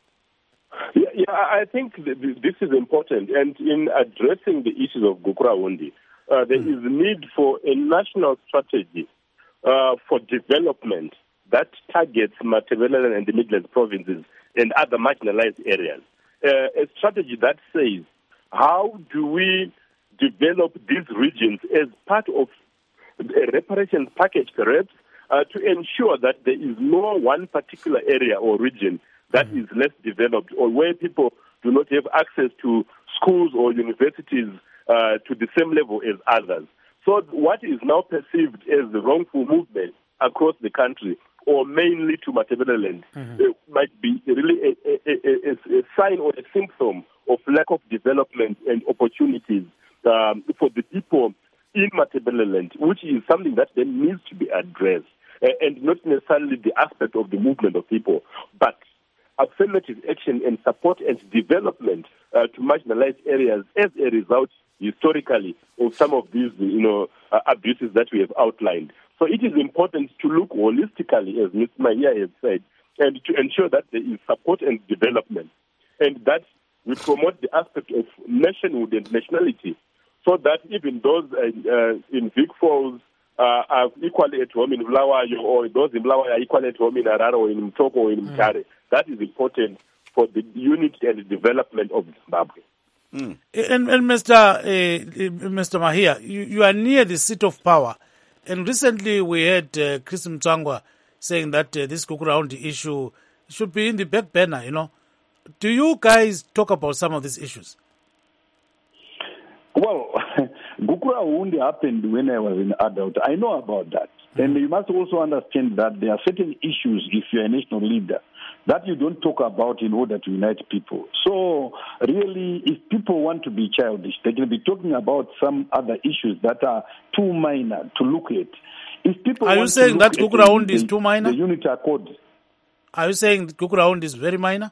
Yeah, yeah, I think this is important. And in addressing the issues of Gukurahundi, Uh, there mm. is a need for a national strategy uh, for development that targets Matabeleland and the Midlands provinces and other marginalized areas. Uh, a strategy that says, how do we develop these regions as part of a reparations package, perhaps, uh, to ensure that there is no one particular area or region that mm. is less developed, or where people do not have access to schools or universities Uh, to the same level as others. So what is now perceived as the wrongful movement across the country, or mainly to Matabeleland, mm-hmm. uh, might be really a, a, a, a sign or a symptom of lack of development and opportunities um, for the people in Matabeleland, which is something that then needs to be addressed, uh, and not necessarily the aspect of the movement of people, but affirmative action and support and development uh, to marginalized areas as a result historically of some of these, you know, uh, abuses that we have outlined. So it is important to look holistically, as Miz Mahia has said, and to ensure that there is support and development, and that we promote the aspect of nationhood and nationality, so that even those uh, uh, in Vic Falls uh, are equally at home in Bulawayo, or those in Bulawayo are equally at home in Harare or in Mtoko or in Mtare. Mm. That is important for the unity and the development of Zimbabwe. Mm. And, and Mister Uh, Mister Mahia, you, you are near the seat of power, and recently we heard uh, Chris Mtswangwa saying that uh, this Gukurahundi issue should be in the back burner. You know, do you guys talk about some of these issues? Well, Gukurahundi happened when I was an adult. I know about that. Mm-hmm. And you must also understand that there are certain issues, if you're a national leader, that you don't talk about in order to unite people. So, really, if people want to be childish, they can be talking about some other issues that are too minor to look at. If people are want you saying to that Gukurahundi is too minor? The Unity Accord. Are you saying Gukurahundi is very minor?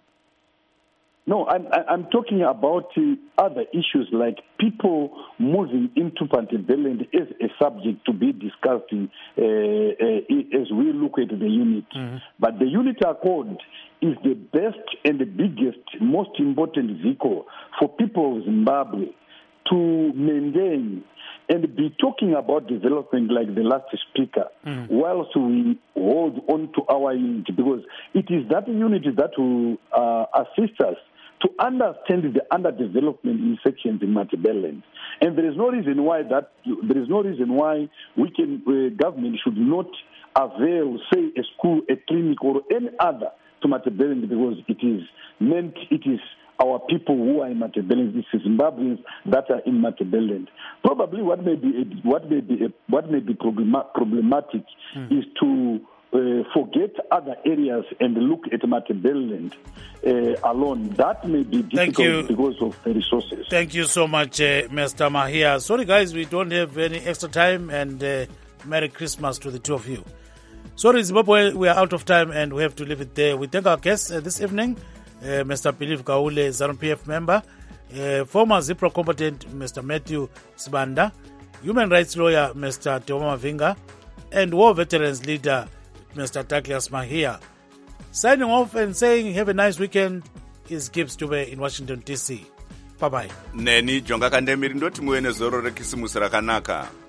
No, I'm, I'm talking about uh, other issues like people moving into Matabeleland as a subject to be discussed in, uh, uh, as we look at the unit. Mm-hmm. But the Unity Accord is the best and the biggest, most important vehicle for people of Zimbabwe to maintain and be talking about development like the last speaker, mm. whilst we hold on to our unity, because it is that unity that will uh, assist us to understand the underdevelopment in sections in Matabeleland. And there is no reason why that there is no reason why we can uh, government should not avail, say, a school, a clinic, or any other to Matabeleland, because it is meant, it is our people who are in Matabeleland, this is Zimbabweans that are in Matabeleland. Probably what may be a, what may be a, what may be problema- problematic mm. is to Uh, forget other areas and look at Matabeleland uh, alone. That may be difficult because of the resources. Thank you so much, uh, Mister Mahia. Sorry, guys, we don't have any extra time, and uh, Merry Christmas to the two of you. Sorry, Zimbabwe, we are out of time, and we have to leave it there. We thank our guests uh, this evening, uh, Mister Believe Gaule, ZANU P F member, uh, former ZIPRO combatant, Mister Matthew Sibanda, human rights lawyer, Mister Dwama Mavinga, and war veterans leader, Mister Douglas Mahia. Signing off and saying have a nice weekend is Gibbs Dube in Washington, D C. Bye-bye. Neni jonga kandemiri ndoti muwe nezoro rekisimusi rakanaka.